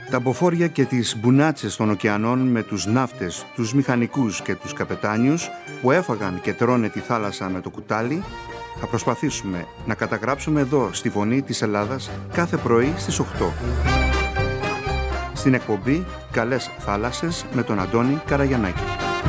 Τα μποφόρια και τις μπουνάτσες των ωκεανών με τους ναύτες, τους μηχανικούς και τους καπετάνιους που έφαγαν και τρώνε τη θάλασσα με το κουτάλι, θα προσπαθήσουμε να καταγράψουμε εδώ στη Φωνή της Ελλάδας κάθε πρωί στις 8. Στην εκπομπή «Καλές θάλασσες» με τον Αντώνη Καραγιαννάκη.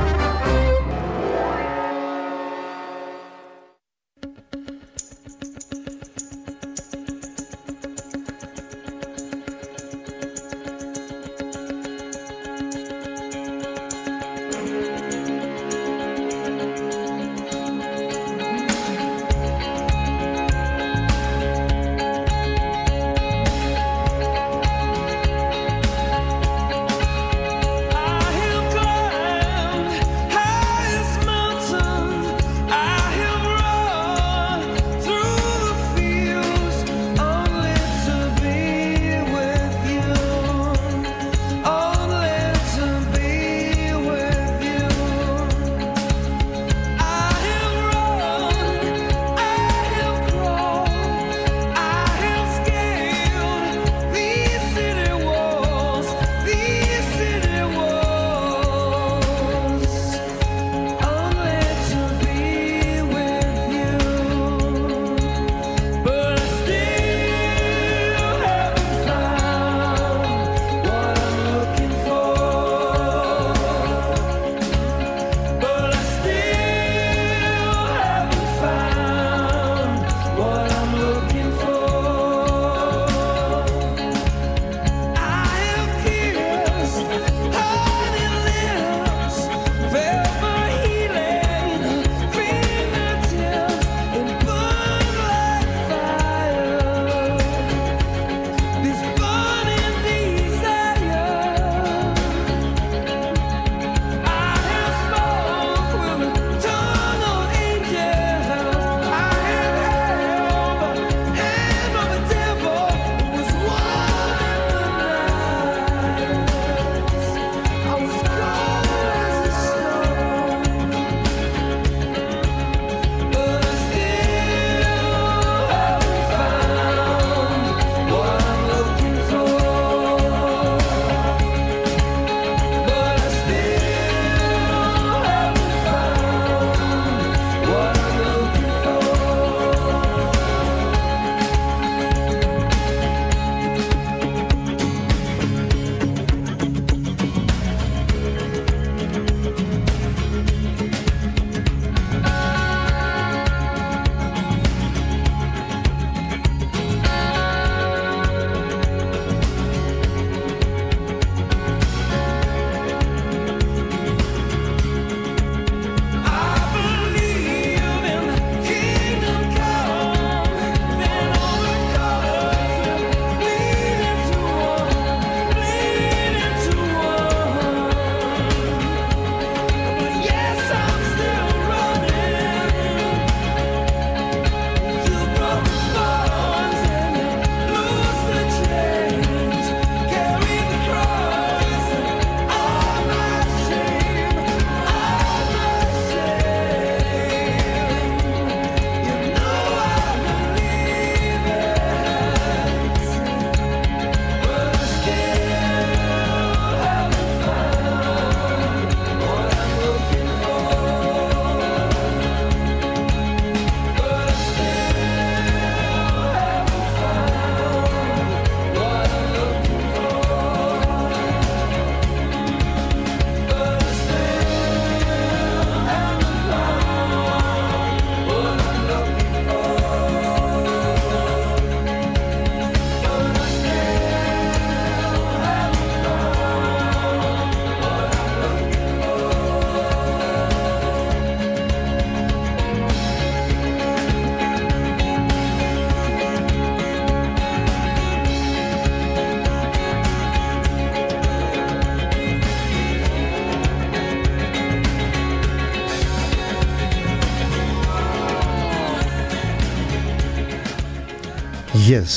Yes,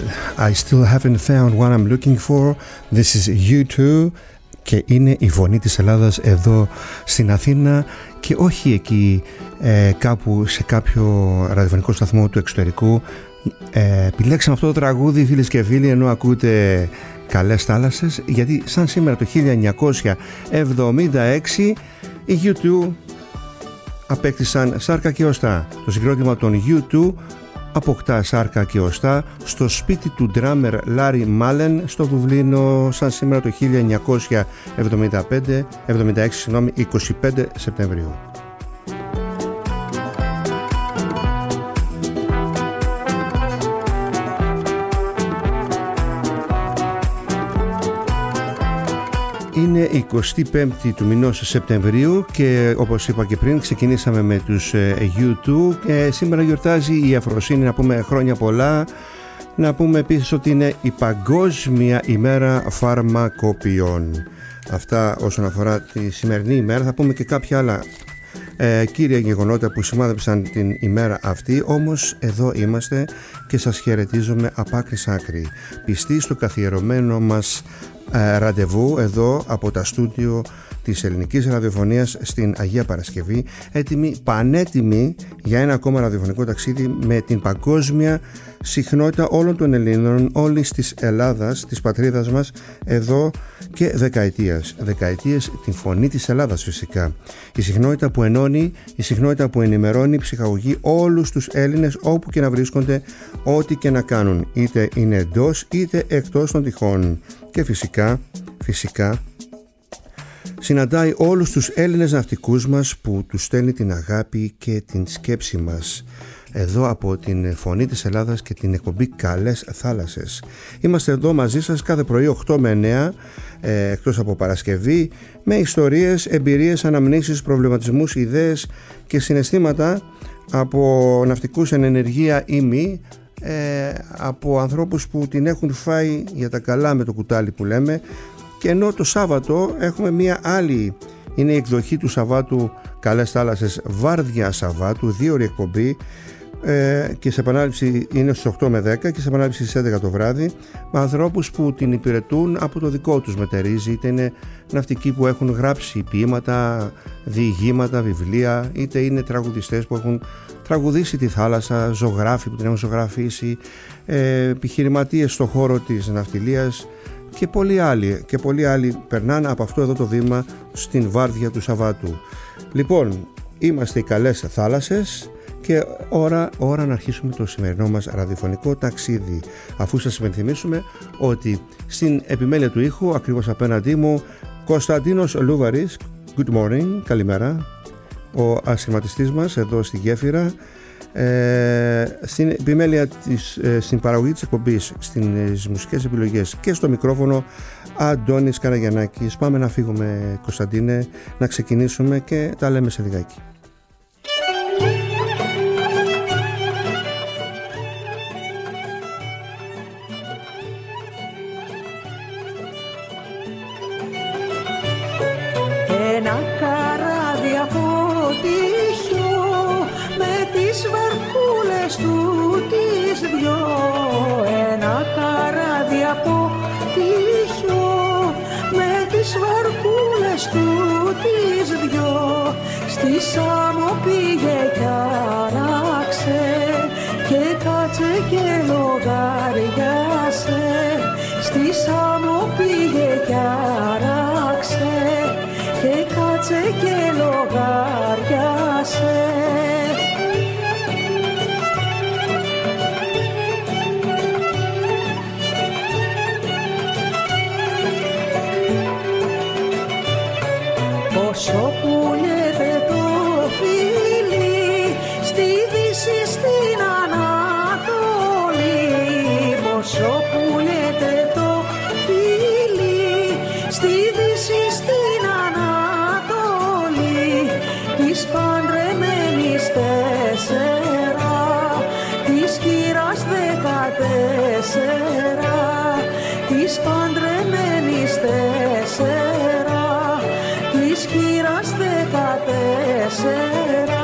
I still haven't found what I'm looking for. This is U2 και είναι η Φωνή της Ελλάδας εδώ στην Αθήνα και όχι εκεί κάπου σε κάποιο ραδιοφωνικό σταθμό του εξωτερικού Επιλέξαμε αυτό το τραγούδι, φίλες και φίλοι, ενώ ακούτε Καλές Θάλασσες, γιατί σαν σήμερα το 1976 οι U2 απέκτησαν σάρκα και οστά. Το συγκρότημα των U2 αποκτά σάρκα και οστά στο σπίτι του ντράμερ Λάρι Μάλεν στο Δουβλίνο σαν σήμερα το 1976, 25 Σεπτεμβρίου. Είναι 25η του μηνός Σεπτεμβρίου και όπως είπα και πριν ξεκινήσαμε με τους U2 και σήμερα γιορτάζει η Αφροσύνη, να πούμε χρόνια πολλά. Να πούμε επίσης ότι είναι η Παγκόσμια ημέρα φαρμακοποιών. Αυτά όσον αφορά τη σημερινή ημέρα. Θα πούμε και κάποια άλλα κύρια γεγονότα που σημάδεψαν την ημέρα αυτή, όμως εδώ είμαστε και σας χαιρετίζουμε απ' άκρη σ' άκρη, πιστοί στο καθιερωμένο μας ραντεβού εδώ από τα στούντιο της Ελληνικής Ραδιοφωνίας στην Αγία Παρασκευή, έτοιμοι, πανέτοιμοι για ένα ακόμα ραδιοφωνικό ταξίδι με την παγκόσμια συχνότητα όλων των Ελλήνων, όλης της Ελλάδας, της πατρίδας μας, εδώ και δεκαετίες, την φωνή της Ελλάδας φυσικά. Η συχνότητα που ενώνει, η συχνότητα που ενημερώνει, ψυχαγωγεί όλους τους Έλληνες όπου και να βρίσκονται, ό,τι και να κάνουν, είτε είναι εντός είτε εκτός των τυχών. Και φυσικά συναντάει όλους τους Έλληνες ναυτικούς μας που τους στέλνει την αγάπη και την σκέψη μας εδώ από την Φωνή της Ελλάδας και την εκπομπή Καλές Θάλασσες. Είμαστε εδώ μαζί σας κάθε πρωί 8 με 9 εκτός από Παρασκευή, με ιστορίες, εμπειρίες, αναμνήσεις, προβληματισμούς, ιδέες και συναισθήματα από ναυτικούς εν ενεργεία ή μη, από ανθρώπους που την έχουν φάει για τα καλά με το κουτάλι που λέμε. Και ενώ το Σάββατο έχουμε μία άλλη, είναι η εκδοχή του Σαββάτου Καλές Θάλασσες, Βάρδια Σαββάτου, 2 ώρη εκπομπή, και σε επανάληψη είναι στις 8 με 10 και σε επανάληψη στις 11 το βράδυ, με ανθρώπους που την υπηρετούν από το δικό τους μετερίζει, είτε είναι ναυτικοί που έχουν γράψει ποίηματα, διηγήματα, βιβλία, είτε είναι τραγουδιστές που έχουν τραγουδήσει τη θάλασσα, ζωγράφοι που την έχουν ζωγραφίσει, επιχειρηματίες στον χώρο της ναυτιλίας και πολλοί άλλοι περνάνε από αυτό εδώ το βήμα στην Βάρδια του Σαββάτου. Λοιπόν, είμαστε οι Καλές Θάλασσες και ώρα να αρχίσουμε το σημερινό μας ραδιοφωνικό ταξίδι, αφού σας υπενθυμίσουμε ότι στην επιμέλεια του ήχου, ακριβώς απέναντί μου, Κωνσταντίνος Λούβαρης. Good morning, καλημέρα. Ο ασχηματιστής μας εδώ στη γέφυρα, στην επιμέλεια στην παραγωγή της εκπομπής, στις μουσικές επιλογές και στο μικρόφωνο Αντώνης Καραγιαννάκης. Πάμε να φύγουμε, Κωνσταντίνε, να ξεκινήσουμε και τα λέμε σε λιγάκι. Ένα καράβι από τυχιό με τις βαρκούλες του τις δυο. Ένα καράβι από τυχιό με τις βαρκούλες του τις δυο. Στη Σάμο πήγε κι άραξε και κάτσε και λογαριάσε. Στη Σάμο πήγε κι άραξε και κάτσε και λογαριάσε. Πόσο πουλιέται το φίλι στη Δύση, στην Ανατολή. Πόσο πουλιέται το φίλι στη Δύση, στην Ανατολή. Της παντρεμένης 4, της χείρας 14. Της παντρεμένης 4, της χείρας 14.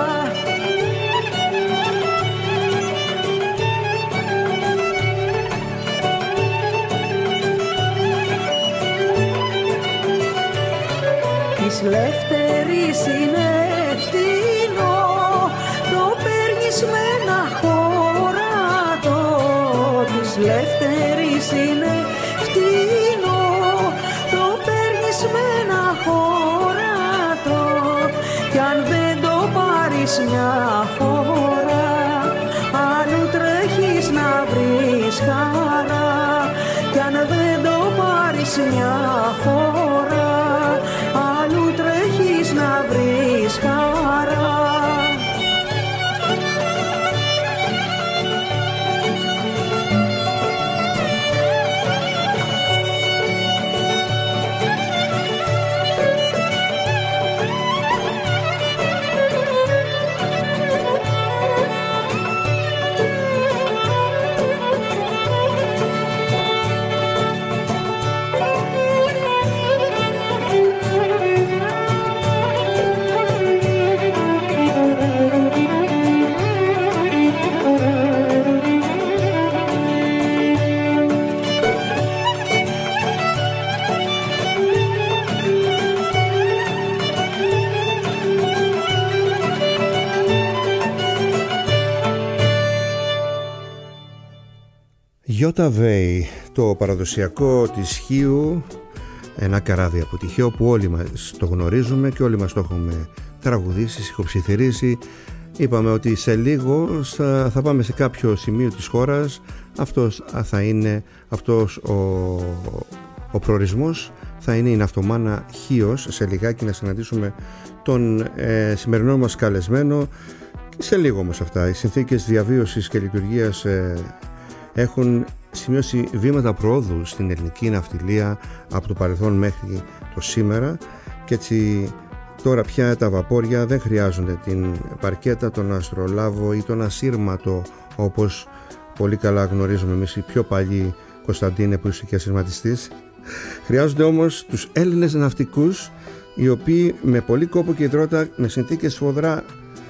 Της λευτερής είναι φτηνό, το παίρνεις με ένα χωρατό. Λευτέρης είναι φτηνό, το παίρνεις με ένα χωρατό κι αν δεν το πάρεις μια φορά αλλού τρέχεις να βρεις χαρά κι αν δεν το πάρεις μια φορά αλλού τρέχεις να βρεις χαρά. Γιώτα Βέι, το παραδοσιακό της Χίου, ένα καράβι από τη Χίο που όλοι μας το γνωρίζουμε και όλοι μας το έχουμε τραγουδήσει, ηχοψιθυρίσει. Είπαμε ότι σε λίγο θα πάμε σε κάποιο σημείο της χώρας, αυτός θα είναι ο προορισμός, θα είναι η ναυτομάνα Χίος. Σε λιγάκι να συναντήσουμε τον σημερινό μας καλεσμένο. Σε λίγο όμως αυτά, οι συνθήκες διαβίωσης και λειτουργίας έχουν σημειώσει βήματα προόδου στην ελληνική ναυτιλία από το παρελθόν μέχρι το σήμερα και έτσι τώρα πια τα βαπόρια δεν χρειάζονται την παρκέτα, τον αστρολάβο ή τον ασύρματο όπως πολύ καλά γνωρίζουμε εμείς οι πιο παλιοί, Κωνσταντίνε, που είσαι και ασυρματιστής. Χρειάζονται όμως τους Έλληνες ναυτικούς, οι οποίοι με πολύ κόπο και υδρότα, με συνθήκες σφοδρά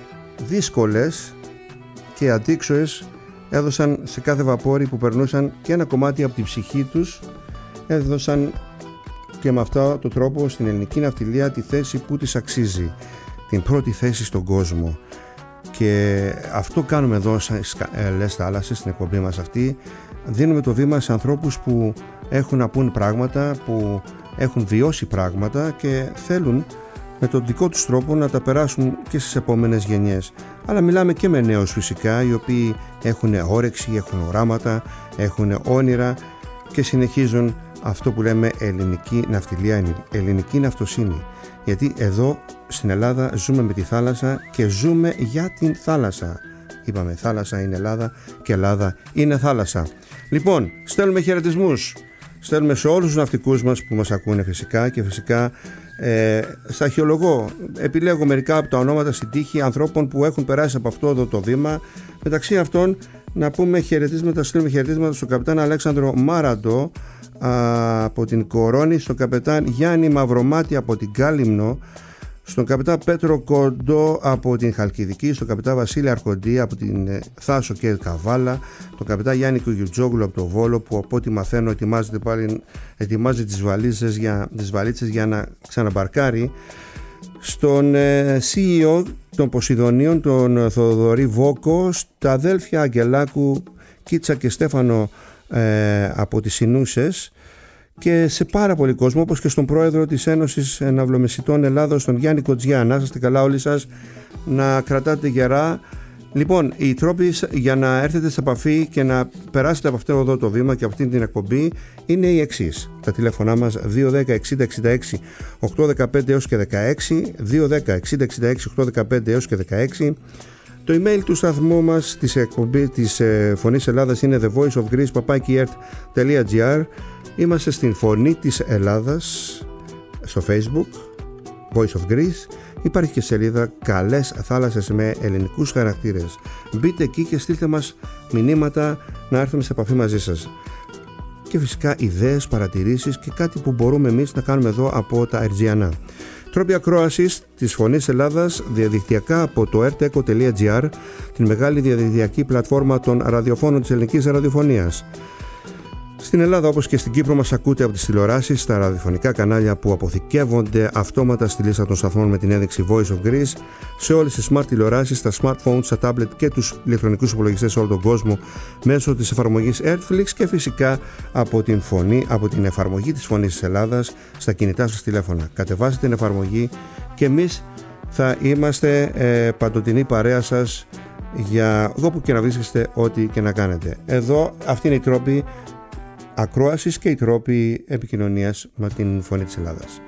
δύσκολες και αντίξωες, έδωσαν σε κάθε βαπόρι που περνούσαν και ένα κομμάτι από την ψυχή τους, έδωσαν και με αυτόν τον τρόπο στην ελληνική ναυτιλία τη θέση που της αξίζει, την πρώτη θέση στον κόσμο. Και αυτό κάνουμε εδώ στις Λες Θάλασσες, στην εκπομπή μας αυτή. Δίνουμε το βήμα σε ανθρώπους που έχουν να πούν πράγματα, που έχουν βιώσει πράγματα και θέλουν με τον δικό τους τρόπο να τα περάσουν και στις επόμενες γενιές. Αλλά μιλάμε και με νέους φυσικά, οι οποίοι έχουν όρεξη, έχουν οράματα, έχουν όνειρα και συνεχίζουν αυτό που λέμε ελληνική ναυτιλία, ελληνική ναυτοσύνη. Γιατί εδώ στην Ελλάδα ζούμε με τη θάλασσα και ζούμε για την θάλασσα. Είπαμε θάλασσα είναι Ελλάδα και Ελλάδα είναι θάλασσα. Λοιπόν, στέλνουμε χαιρετισμούς. Στέλνουμε σε όλους τους ναυτικούς μας που μας ακούνε φυσικά και φυσικά στα αρχαιολογώ. Επιλέγω μερικά από τα ονόματα στην τύχη ανθρώπων που έχουν περάσει από αυτό εδώ το βήμα. Μεταξύ αυτών να πούμε χαιρετίσματα, στείλουμε χαιρετίσματα στον καπετάν Αλέξανδρο Μάραντο από την Κορώνη, στον καπετάν Γιάννη Μαυρομάτη από την Κάλυμνο, στον καπετάν Πέτρο Κοντό από την Χαλκιδική, στον καπετάν Βασίλη Αρχοντή από την Θάσο και Καβάλα, τον καπετάν Γιάννη Κουγιουτζόγλου από το Βόλο, που από ό,τι μαθαίνω ετοιμάζει τις βαλίτσες για να ξαναμπαρκάρει, στον CEO των Ποσειδονίων, τον Θοδωρή Βόκο, στα αδέλφια Αγγελάκου, Κίτσα και Στέφανο από τις Σινούσες, και σε πάρα πολύ κόσμο, όπως και στον πρόεδρο της Ένωσης Ναυλομεσητών Ελλάδος, τον Γιάννη Κοτζιά. Να είστε καλά όλοι σας, να κρατάτε γερά. Λοιπόν, οι τρόποι για να έρθετε σε επαφή και να περάσετε από αυτό εδώ το βήμα και από αυτή την εκπομπή είναι οι εξής. Τα τηλέφωνά μας 210 60 66 815 έως και 16, 210 60 66 815 έως και 16. Το email του σταθμού μας της εκπομπής της Φωνής Ελλάδας είναι thevoiceofgreece@earth.gr. Είμαστε στην Φωνή της Ελλάδας στο Facebook, Voice of Greece. Υπάρχει και σελίδα Καλές Θάλασσες με ελληνικούς χαρακτήρες. Μπείτε εκεί και στείλτε μας μηνύματα να έρθουμε σε επαφή μαζί σας. Και φυσικά ιδέες, παρατηρήσεις και κάτι που μπορούμε εμείς να κάνουμε εδώ από τα Ερτζιανά. Τρόποι ακρόασης της Φωνής Ελλάδας διαδικτυακά από το rteco.gr, την μεγάλη διαδικτυακή πλατφόρμα των ραδιοφώνων της ελληνικής ραδιοφωνίας. Στην Ελλάδα, όπως και στην Κύπρο, μας ακούτε από τις τηλεοράσεις, στα ραδιοφωνικά κανάλια που αποθηκεύονται αυτόματα στη λίστα των σταθμών με την ένδειξη Voice of Greece, σε όλες τις smart τηλεοράσεις, στα smartphones, στα tablet και τους ηλεκτρονικούς υπολογιστές σε όλο τον κόσμο μέσω της εφαρμογής Airflix και φυσικά από την φωνή, από την εφαρμογή της Φωνής της Ελλάδας στα κινητά σας τηλέφωνα. Κατεβάστε την εφαρμογή και εμείς θα είμαστε παντοτινή παρέα σας για εδώ που και να βρίσκεστε, ό,τι και να κάνετε. Εδώ αυτή είναι η τρόπη ακρόασης και οι τρόποι επικοινωνίας με την Φωνή της Ελλάδας.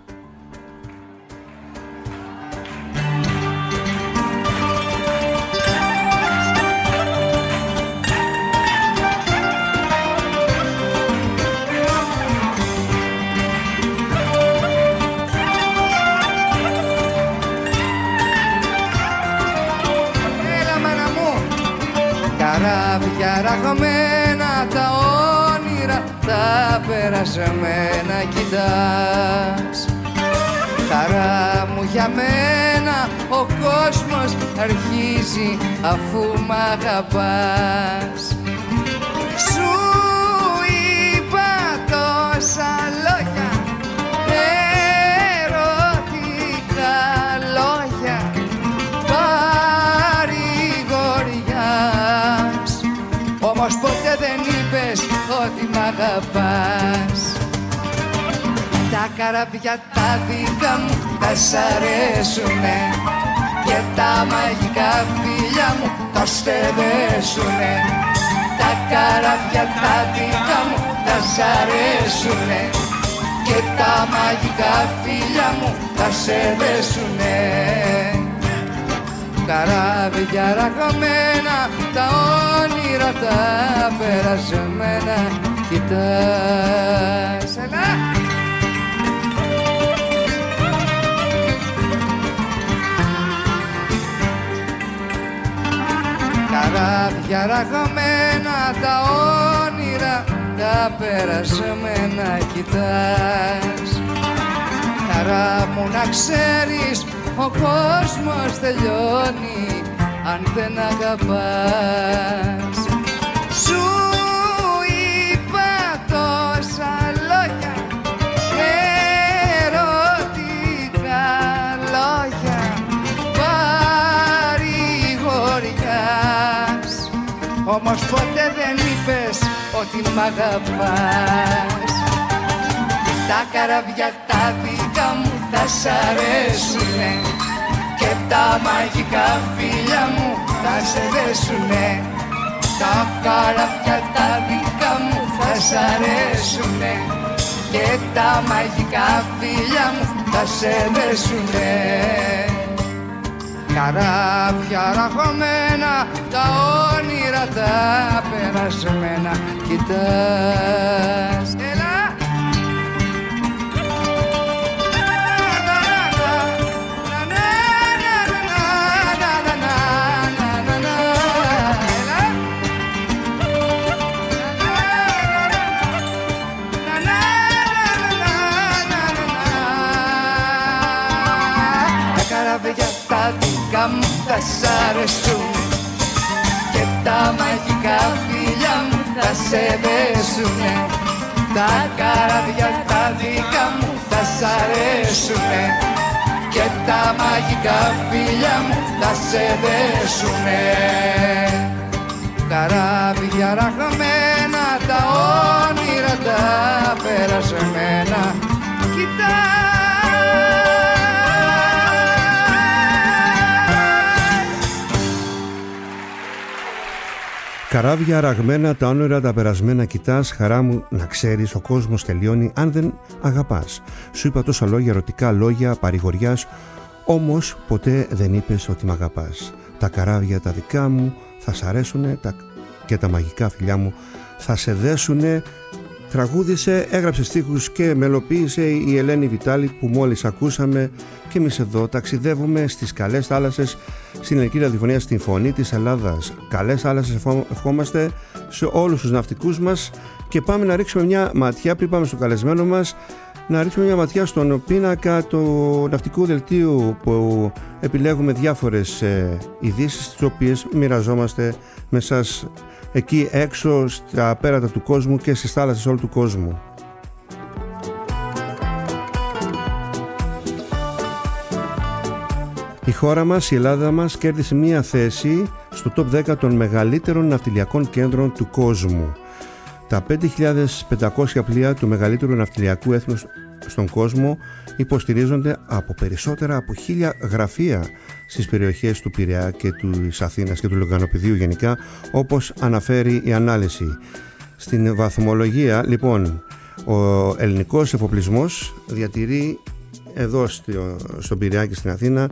Καράβια ραγμένα τα όνειρα, τα περασμένα κοιτάς. Χαρά μου για μένα ο κόσμος αρχίζει αφού μ' αγαπάς. Σου είπα τόσα λόγια, ερωτικά λόγια, όμως ποτέ δεν είπες ότι μ' αγαπάς. Τα καράβια τα δικά μου θα σ' αρέσουνε και τα μαγικά φιλιά μου θα στεδέσουνε. Τα καράβια τα δικά μου θα σ' αρέσουνε και τα μαγικά φιλιά μου θα σε δέσουνε. Καράβια ραγμένα, τα όνειρα τα περασμένα κοιτάς. Έλα! Καράβια ραγμένα, τα όνειρα τα περασμένα κοιτάς. Χαρά μου να ξέρεις, ο κόσμος τελειώνει αν δεν αγαπάς. Σου είπα τόσα λόγια, ερωτικά λόγια, παρηγοριάς. Όμως ποτέ δεν είπες ότι μ' αγαπάς. Τα καράβια τα δικά μου θα σ' αρέσουνε και τα μαγικά φιλιά μου θα σε δέσουνε. Τα καράβια τα δικά μου θα σ' αρέσουνε και τα μαγικά φιλιά μου θα σε δέσουνε. Καράβια ραγμένα, τα όνειρα τα περασμένα κοιτάς. Έλα! Τα δικά μου θα σ' αρέσουν και τα μαγικά φιλιά μου θα σε δέσουνε. Τα καράβια τα δικά μου θα σ' αρέσουνε και τα μαγικά φιλιά μου θα σε δέσουνε. Καράβια ραγμένα, τα όνειρα τα περασμένα κοιτάς. Καράβια ραγμένα, τα όνειρα τα περασμένα κοιτάς. Χαρά μου να ξέρεις, ο κόσμος τελειώνει αν δεν αγαπάς. Σου είπα τόσα λόγια, ερωτικά λόγια, παρηγοριάς, όμως ποτέ δεν είπες ότι μ' αγαπάς. Τα καράβια τα δικά μου θα σ' αρέσουνε και τα μαγικά φιλιά μου θα σε δέσουνε. Τραγούδισε, έγραψε στίχους και μελοποίησε η Ελένη Βιτάλη που μόλις ακούσαμε, και εμείς εδώ ταξιδεύουμε στις καλές θάλασσες στην ελληνική ραδιοφωνία, στην Φωνή της Ελλάδας. Καλές θάλασσες ευχόμαστε σε όλους τους ναυτικούς μας και πάμε να ρίξουμε μια ματιά, πριν πάμε στο καλεσμένο μας, να ρίξουμε μια ματιά στον πίνακα του ναυτικού δελτίου που επιλέγουμε διάφορες ειδήσεις τις οποίες μοιραζόμαστε με εσάς εκεί έξω στα πέρατα του κόσμου και στις θάλασσες όλου του κόσμου. Η χώρα μας, η Ελλάδα μας, κέρδισε μία θέση στο top 10 των μεγαλύτερων ναυτιλιακών κέντρων του κόσμου. Τα 5.500 πλοία του μεγαλύτερου ναυτιλιακού έθνους στον κόσμο υποστηρίζονται από περισσότερα από 1.000 γραφεία στις περιοχές του Πειραιά και της Αθήνας και του Λογανοπηδίου γενικά, όπως αναφέρει η ανάλυση. Στην βαθμολογία, λοιπόν, ο ελληνικός εφοπλισμός διατηρεί εδώ στον Πειραιά και στην Αθήνα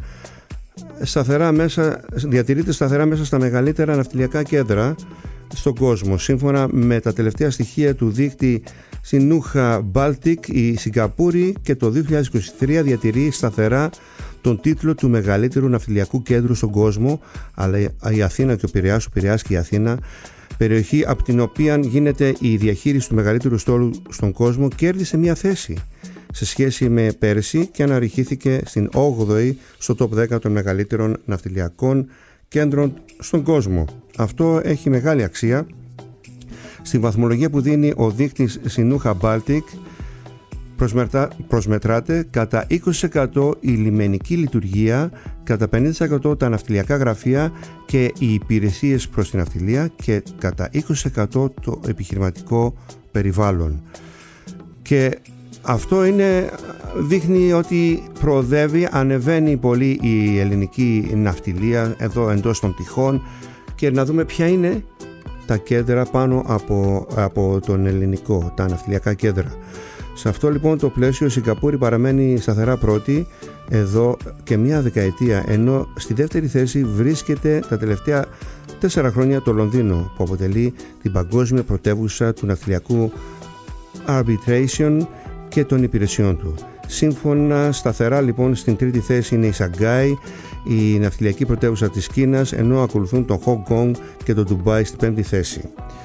διατηρείται σταθερά μέσα στα μεγαλύτερα ναυτιλιακά κέντρα στον κόσμο. Σύμφωνα με τα τελευταία στοιχεία του δείκτη Συνούχα Baltic, η Σιγκαπούρη και το 2023 διατηρεί σταθερά τον τίτλο του μεγαλύτερου ναυτιλιακού κέντρου στον κόσμο, αλλά η Αθήνα και ο Πειραιάς και η Αθήνα, περιοχή από την οποία γίνεται η διαχείριση του μεγαλύτερου στόλου στον κόσμο, κέρδισε μία θέση σε σχέση με πέρσι και αναρριχήθηκε στην 8η στο top 10 των μεγαλύτερων ναυτιλιακών κέντρων στον κόσμο. Αυτό έχει μεγάλη αξία. Στη βαθμολογία που δίνει ο δείκτης Συνούχα Baltic προσμετράται κατά 20% η λιμενική λειτουργία, κατά 50% τα ναυτιλιακά γραφεία και οι υπηρεσίες προς την ναυτιλία και κατά 20% το επιχειρηματικό περιβάλλον. Και αυτό δείχνει ότι προοδεύει, ανεβαίνει πολύ η ελληνική ναυτιλία εδώ εντός των τυχών, και να δούμε ποια είναι τα κέντρα πάνω από τον ελληνικό, τα ναυτιλιακά κέντρα. Σε αυτό λοιπόν το πλαίσιο η Σιγκαπούρη παραμένει σταθερά πρώτη εδώ και μία δεκαετία, ενώ στη δεύτερη θέση βρίσκεται τα τελευταία 4 χρόνια το Λονδίνο, που αποτελεί την παγκόσμια πρωτεύουσα του ναυτιλιακού arbitration και των υπηρεσιών του. Σύμφωνα σταθερά λοιπόν στην τρίτη θέση είναι η Σαγκάη, η ναυτιλιακή πρωτεύουσα της Κίνας, ενώ ακολουθούν το Χονγκ Κονγκ και το Ντουμπάι στην πέμπτη θέση.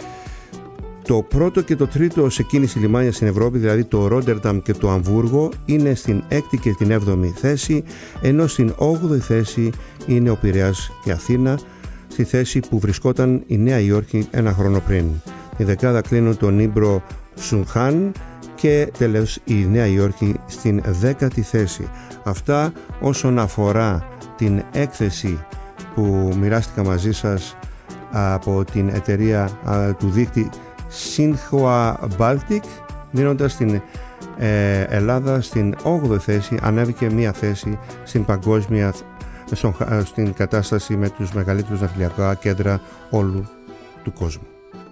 Το πρώτο και το τρίτο σε κίνηση λιμάνια στην Ευρώπη, δηλαδή το Ρόντερνταμ και το Αμβούργο, είναι στην έκτη και την 7η θέση, ενώ στην 8η θέση είναι ο Πειραιάς και Αθήνα, στη θέση που βρισκόταν η Νέα Υόρκη ένα χρόνο πριν. Η δεκάδα κλείνουν τον Ήμπρο Σουγχάν και τέλος η Νέα Υόρκη στην 10η θέση. Αυτά όσον αφορά την έκθεση που μοιράστηκα μαζί σας από την εταιρεία του δείκτη Συνούχα Baltic, δίνοντας την Ελλάδα στην 8η θέση, ανέβηκε μία θέση στην παγκόσμια στην κατάσταση με τους μεγαλύτερους ναυτιλιακά κέντρα όλου του κόσμου.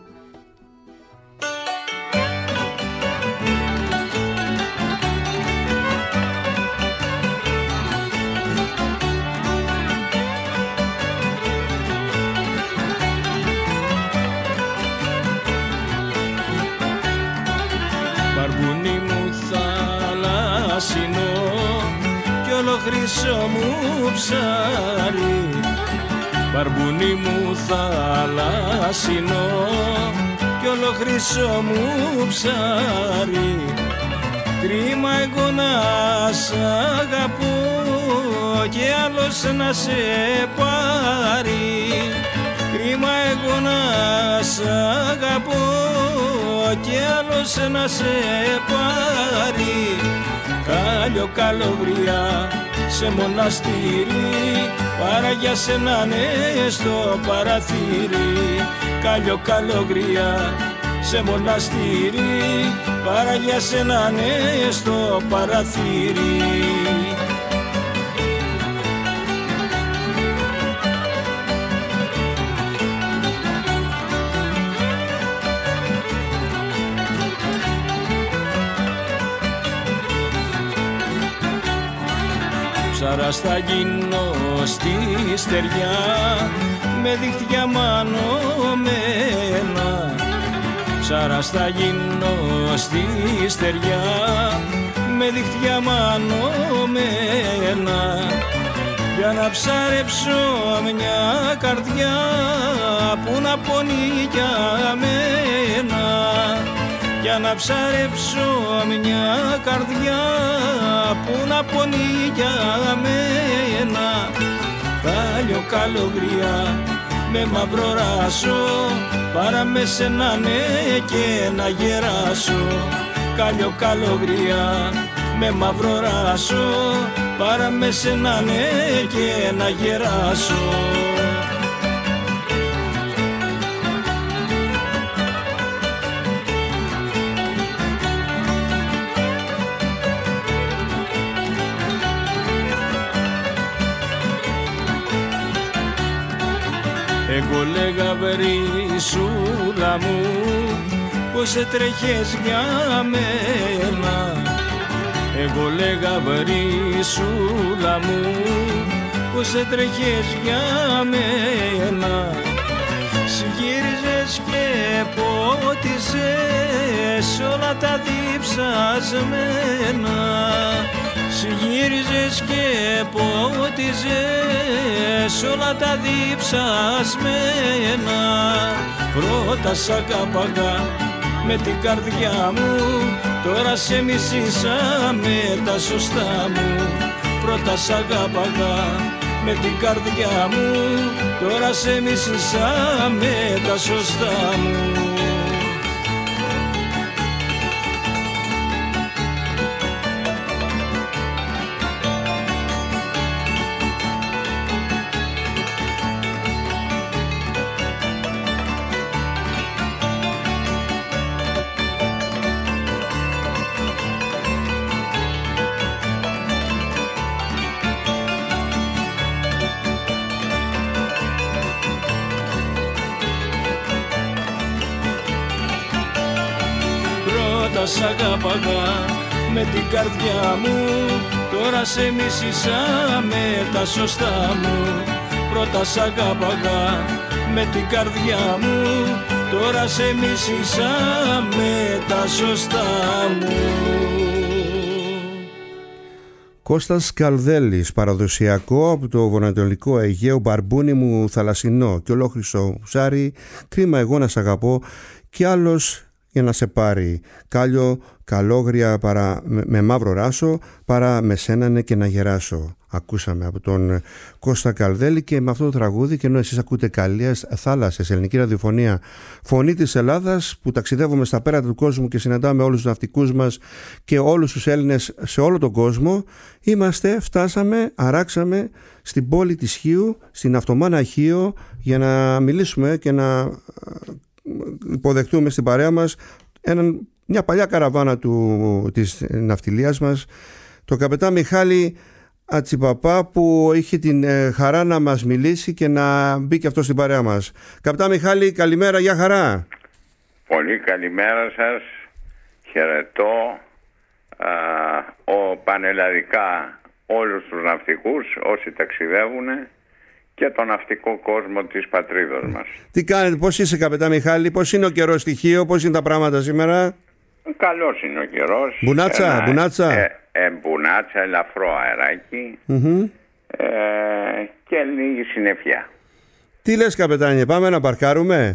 Χρυσό μου ψάρι, μπαρμπούνι μου θαλάσσινο κι όλο χρυσό μου ψάρι. Κρίμα εγώ να σ' αγαπώ και άλλος να σε πάρει. Κρίμα εγώ να σ' αγαπώ και άλλος να σε πάρει. Κάλιο καλογριά σε μοναστήρι, παρά για σένα ναι στο παραθύρι. Κάλιο καλογριά σε μοναστήρι, παρά για σένα ναι στο παραθύρι. Ψαράς θα γίνω στη στεριά με δίχτυα μανωμένα. Ψαράς θα γίνω στη στεριά με δίχτυα μανωμένα, για να ψαρέψω μια καρδιά που να πονεί για μένα. Για να ψαρέψω μια καρδιά που να πονεί για μένα. Κάλιο καλογριά με μαύρο ράσο, παρά με σένα ναι και να γεράσω. Κάλιο καλογριά με μαύρο ράσο, παρά με σένα ναι και να γεράσω. Εγώ λέγα βρυσούλα μου πως έτρεχες για μένα. Εγώ λέγα βρυσούλα μου πως έτρεχες για μένα. Συγύριζες και πότιζες όλα τα διψασμένα. Συγύριζες και πότιζες όλα τα διψασμένα. Πρώτα σ' αγαπάγα με την καρδιά μου, τώρα σε μισήσα με τα σωστά μου. Πρώτα σ' αγαπάγα με την καρδιά μου, τώρα σε μισήσα με τα σωστά μου. Σ' αγάπαγα με την καρδιά μου, τώρα σε μίσησα με τα σωστά μου. Πρώτα σ' αγάπαγα με την καρδιά μου, τώρα σε μίσησα με τα σωστά μου. Κώστας Καλδέλης, παραδοσιακό από το βορειοανατολικό Αιγαίο, μπαρμπούνι μου θαλασσινό και ολόχρυσο ψάρι, κρίμα εγώ να σ' αγαπώ κι άλλος για να σε πάρει. Κάλιο καλόγρια παρά με μαύρο ράσο, παρά με σένανε και να γεράσω. Ακούσαμε από τον Κώστα Καλδέλη και με αυτό το τραγούδι, και ενώ εσείς ακούτε Καλείας Θάλασσες, ελληνική ραδιοφωνία, φωνή της Ελλάδας, που ταξιδεύουμε στα πέρατα του κόσμου και συναντάμε όλους τους ναυτικούς μας και όλους τους Έλληνες σε όλο τον κόσμο, φτάσαμε, αράξαμε στην πόλη της Χίου, στην Αυτομάνα Χίο, για να μιλήσουμε και να υποδεχτούμε στην παρέα μας μια παλιά καραβάνα της ναυτιλίας μας, τον καπετάν Μιχάλη Ατσιπαπά, που είχε την χαρά να μας μιλήσει και να μπει και αυτό στην παρέα μας. Καπετάν Μιχάλη, καλημέρα, γεια χαρά. Πολύ καλημέρα σας, χαιρετώ πανελλαδικά όλους τους ναυτικούς όσοι ταξιδεύουν και τον ναυτικό κόσμο της πατρίδος μας. Τι κάνετε, πώς είσαι καπετάν Μιχάλη, πώς είναι ο καιρός στη Χίο, πώς είναι τα πράγματα σήμερα? Καλός είναι ο καιρός. Μπουνάτσα. Μπουνάτσα, ελαφρό αεράκι και λίγη συννεφιά. Τι λες καπετάνιε, πάμε να παρκάρουμε?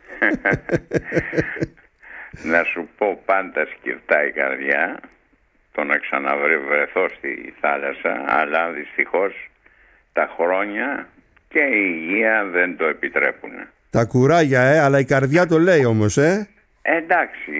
Να σου πω, πάντα σκυρτά η καρδιά το να ξαναβρεθώ στη θάλασσα, αλλά δυστυχώς τα χρόνια και η υγεία δεν το επιτρέπουν. Τα κουράγια, αλλά η καρδιά το λέει όμως, Εντάξει.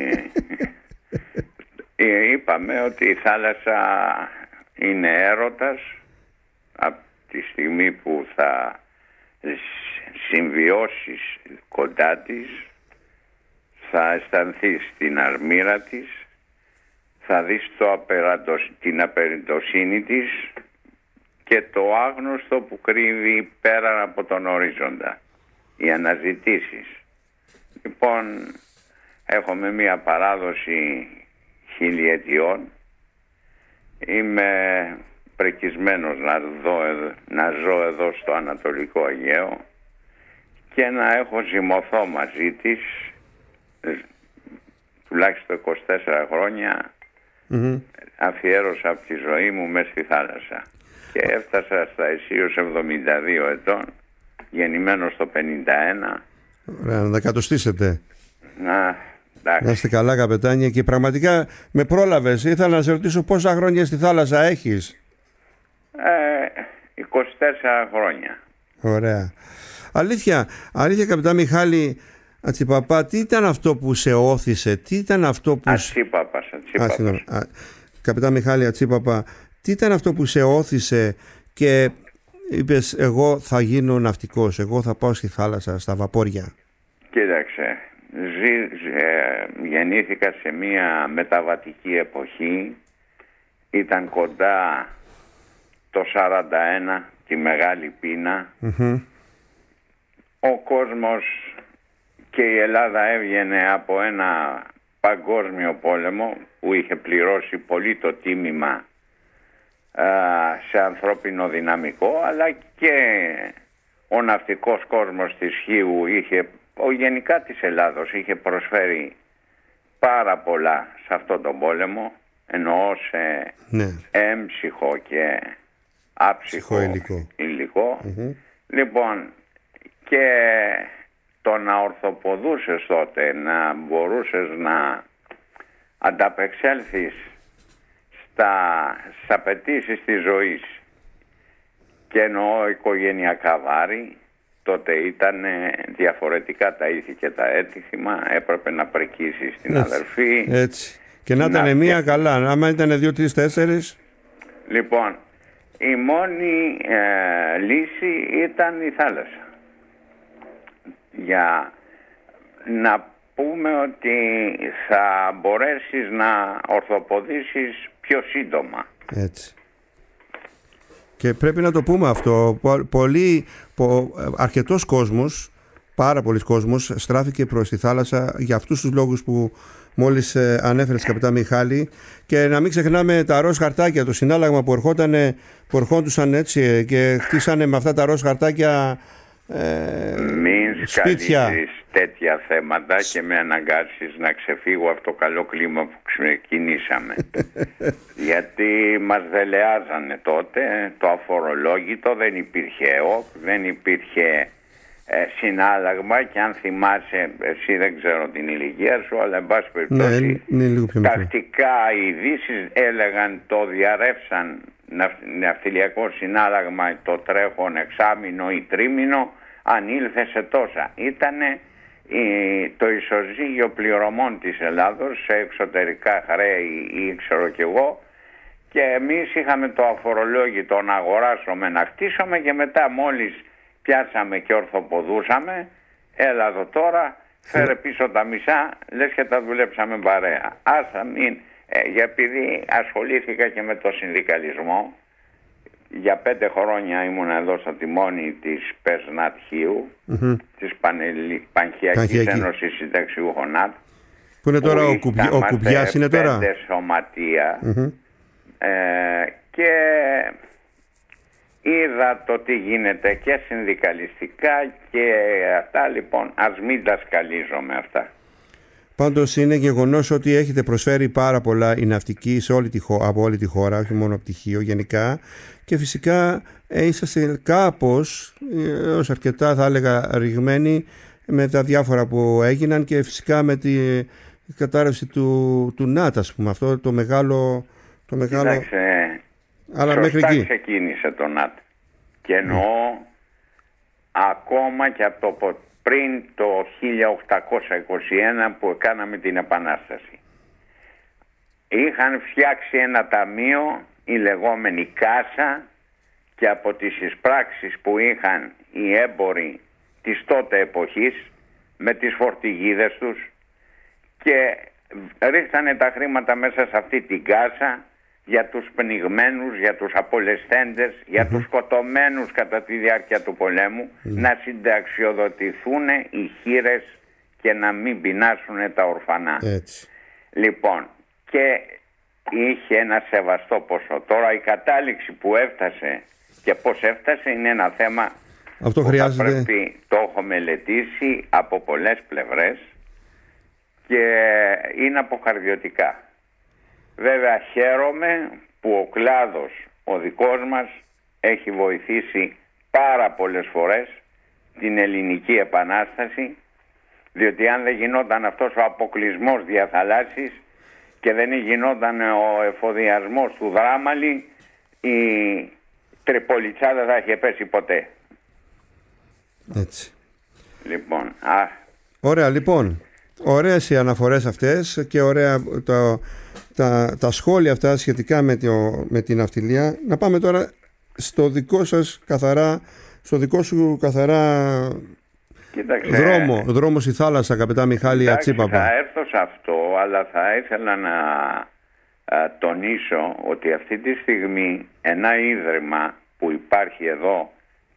Είπαμε ότι η θάλασσα είναι έρωτας. Από τη στιγμή που θα συμβιώσεις κοντά της, θα αισθανθείς την αρμήρα της, θα δεις την απεριτοσύνη της και το άγνωστο που κρύβει πέρα από τον ορίζοντα, οι αναζητήσεις. Λοιπόν, έχουμε μία παράδοση χιλιετιών. Είμαι πρεκισμένος να ζω εδώ στο Ανατολικό Αιγαίο και να έχω ζυμωθώ μαζί της τουλάχιστον 24 χρόνια. Αφιέρωσα από τη ζωή μου μέσα στη θάλασσα και έφτασα στα αισίως 72 ετών, γεννημένος το 51. Ωραία, να τα κατοστήσετε. Να είστε καλά καπετάνια, και πραγματικά με πρόλαβες. Ήθελα να σε ρωτήσω πόσα χρόνια στη θάλασσα έχεις? 24 χρόνια. Ωραία. Αλήθεια καπετάν Μιχάλη Ατσίπαπα, τι ήταν αυτό που σε όθησε, τι ήταν αυτό που... Ατσίπαπας. Καπετάν Μιχάλη Ατσίπαπα, τι ήταν αυτό που σε όθησε και είπες εγώ θα γίνω ναυτικός, εγώ θα πάω στη θάλασσα, στα βαπόρια? Κοίταξε, γεννήθηκα σε μια μεταβατική εποχή, ήταν κοντά το 41, τη Μεγάλη Πείνα. Ο κόσμος και η Ελλάδα έβγαινε από ένα παγκόσμιο πόλεμο που είχε πληρώσει πολύ το τίμημα σε ανθρώπινο δυναμικό, αλλά και ο ναυτικός κόσμος της Χίου γενικά της Ελλάδος είχε προσφέρει πάρα πολλά σε αυτόν τον πόλεμο, εννοώ σε έμψυχο και άψυχο υλικό. Λοιπόν, και το να ορθοποδούσες τότε, να μπορούσες να ανταπεξέλθεις στις απαιτήσεις της ζωής, και εννοώ οικογενειακά βάρη, τότε ήταν διαφορετικά τα ήθη και τα έτυχημα, έπρεπε να πρικήσεις την αδερφή. Έτσι. Και να ήταν μία καλά, άμα ήταν 2, 3, 4. Λοιπόν, η μόνη λύση ήταν η θάλασσα. Για να πούμε ότι θα μπορέσεις να ορθοποδήσεις πιο σύντομα. Έτσι. Και πρέπει να το πούμε αυτό. Αρκετός κόσμος, πάρα πολλοί κόσμος στράφηκε προς τη θάλασσα για αυτούς τους λόγους που μόλις ανέφερες, καπετάν Μιχάλη. Και να μην ξεχνάμε τα ροζ χαρτάκια, το συνάλλαγμα που ερχόντουσαν έτσι και χτίσανε με αυτά τα ροζ χαρτάκια μην σκαλίζεις τέτοια θέματα και με αναγκάσεις να ξεφύγω από το καλό κλίμα που ξεκινήσαμε. Γιατί μας δελεάζανε τότε, το αφορολόγητο, δεν υπήρχε ΕΟΚ, δεν υπήρχε συνάλλαγμα, και αν θυμάσαι, εσύ δεν ξέρω την ηλικία σου, αλλά εν πάση περιπτώσει τακτικά οι ειδήσεις έλεγαν το διαρρεύσαν ναυτιλιακό συνάλλαγμα το τρέχον εξάμηνο ή τρίμηνο, αν ήλθε σε τόσα. Ήτανε το ισοζύγιο πληρωμών της Ελλάδος σε εξωτερικά χρέη ή ξέρω κι εγώ, και εμείς είχαμε το αφορολόγητο να αγοράσουμε, να χτίσουμε, και μετά μόλις πιάσαμε και ορθοποδούσαμε, έλα εδώ τώρα, φέρε πίσω τα μισά, λες και τα δουλέψαμε παρέα. Άσα μην, επειδή ασχολήθηκα και με το συνδικαλισμό, για 5 χρόνια ήμουν εδώ στο τιμόνι της ΠΕΣΝΑΤ Χίου, της Πανχιακής Ένωσης Συνταξιούχων ΝΑΤ, που είναι τώρα ο Κουμπιάς, είναι τώρα 5 σωματεία, και είδα το τι γίνεται και συνδικαλιστικά και αυτά. Λοιπόν, ας μην τα σκαλίζομαι αυτά. Πάντως είναι γεγονός ότι έχετε προσφέρει πάρα πολλά οι ναυτικοί από όλη τη χώρα, όχι μόνο από τη Χίο γενικά, και φυσικά είσαστε κάπως, ως αρκετά θα έλεγα, ρηγμένοι με τα διάφορα που έγιναν, και φυσικά με τη κατάρρευση του ΝΑΤ, ας πούμε, αυτό το μεγάλο... Κοιτάξτε, αλλά σωστά μέχρι εκεί ξεκίνησε το ΝΑΤ, και εννοώ ακόμα και από πριν το 1821 που κάναμε την Επανάσταση. Είχαν φτιάξει ένα ταμείο, η λεγόμενη Κάσα, και από τις εισπράξεις που είχαν οι έμποροι της τότε εποχής με τις φορτηγίδες τους, και ρίχτανε τα χρήματα μέσα σε αυτή την Κάσα για τους πνιγμένους, για τους απολεσθέντες, για τους σκοτωμένους κατά τη διάρκεια του πολέμου, να συνταξιοδοτηθούν οι χήρες και να μην πεινάσουν τα ορφανά. Έτσι. Λοιπόν, και είχε ένα σεβαστό ποσό. Τώρα η κατάληξη που έφτασε και πώς έφτασε είναι ένα θέμα αυτό που χρειάζεται... θα πρέπει, το έχω μελετήσει από πολλές πλευρές και είναι αποκαρδιωτικά. Βέβαια χαίρομαι που ο κλάδος, ο δικός μας, έχει βοηθήσει πάρα πολλές φορές την ελληνική επανάσταση, διότι αν δεν γινόταν αυτός ο αποκλεισμός διαθαλάσσης και δεν γινόταν ο εφοδιασμός του Δράμαλη, η Τριπολιτσά δεν θα είχε πέσει ποτέ. Έτσι. Λοιπόν, Ωραία, λοιπόν. Ωραίες οι αναφορές αυτές και ωραία τα σχόλια αυτά σχετικά με την ναυτιλία. Να πάμε τώρα στο δικό σας καθαρά, δρόμο στη θάλασσα, αγαπητά Μιχάλη Ατσίπαπα. Θα έρθω σε αυτό, αλλά θα ήθελα να τονίσω ότι αυτή τη στιγμή ένα ίδρυμα που υπάρχει εδώ,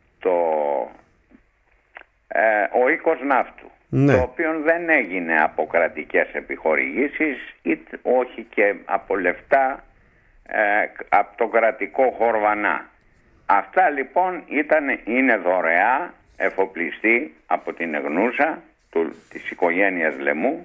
ο Οίκος Ναύτου, ναι, το οποίο δεν έγινε από κρατικές επιχορηγήσεις, όχι και από λεφτά από το κρατικό Χορβανά. Αυτά λοιπόν είναι δωρεά, εφοπλιστή από την Εγνούσα της οικογένειας Λεμού.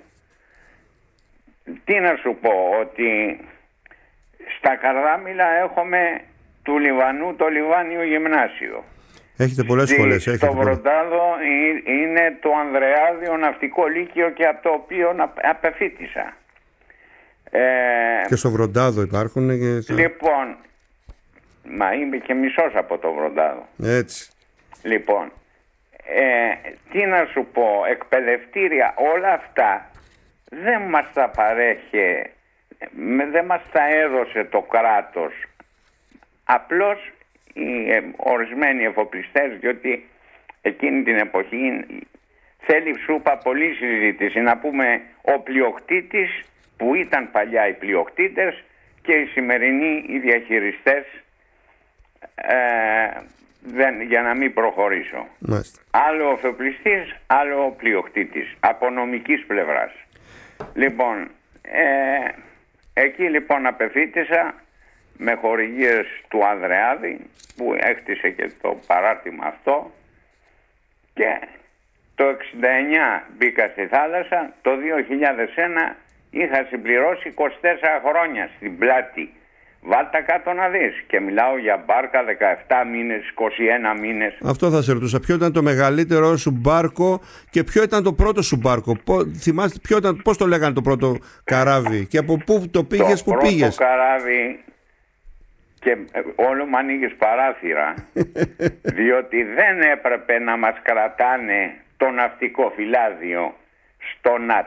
Τι να σου πω, ότι στα Καρδάμιλα έχουμε του Λιβανού το Λιβάνιο Γυμνάσιο. Έχετε πολλές σχολές. Στο Βροντάδο είναι το Ανδρεάδιο Ναυτικό Λύκειο, και από το οποίο απεφύτησα. Και στο Βροντάδο υπάρχουν. Λοιπόν, μα είμαι και μισός από το Βροντάδο. Έτσι. Λοιπόν, τι να σου πω, εκπαιδευτήρια, όλα αυτά δεν μας τα παρέχε, δεν μας τα έδωσε το κράτος. Απλώς οι ορισμένοι εφοπλιστές, διότι εκείνη την εποχή θέλει σούπα πολύ συζήτηση. Να πούμε, ο πλειοκτήτης που ήταν παλιά οι πλειοκτήτες και οι σημερινοί οι διαχειριστές, για να μην προχωρήσω. Μάλιστα. Άλλο ο εφοπλιστής, άλλο ο πλειοκτήτης, από νομικής πλευράς. Λοιπόν, εκεί λοιπόν απεφύτησα με χορηγίες του Ανδρεάδη, που έκτισε και το παράρτημα αυτό, και το 69 μπήκα στη θάλασσα. Το 2001 είχα συμπληρώσει 24 χρόνια στην πλάτη. Βάλτα κάτω να δεις. Και μιλάω για μπάρκα 17 μήνες, 21 μήνες. Αυτό θα σε ρωτούσα. Ποιο ήταν το μεγαλύτερο σου μπάρκο και ποιο ήταν το πρώτο σου μπάρκο? Θυμάστε πώς το λέγανε το πρώτο καράβι και από πού το πήγες, πού πήγες? Το πρώτο καράβι, και όλο μου ανοίγεις παράθυρα, διότι δεν έπρεπε να μας κρατάνε το ναυτικό φυλάδιο στο ΝΑΤ.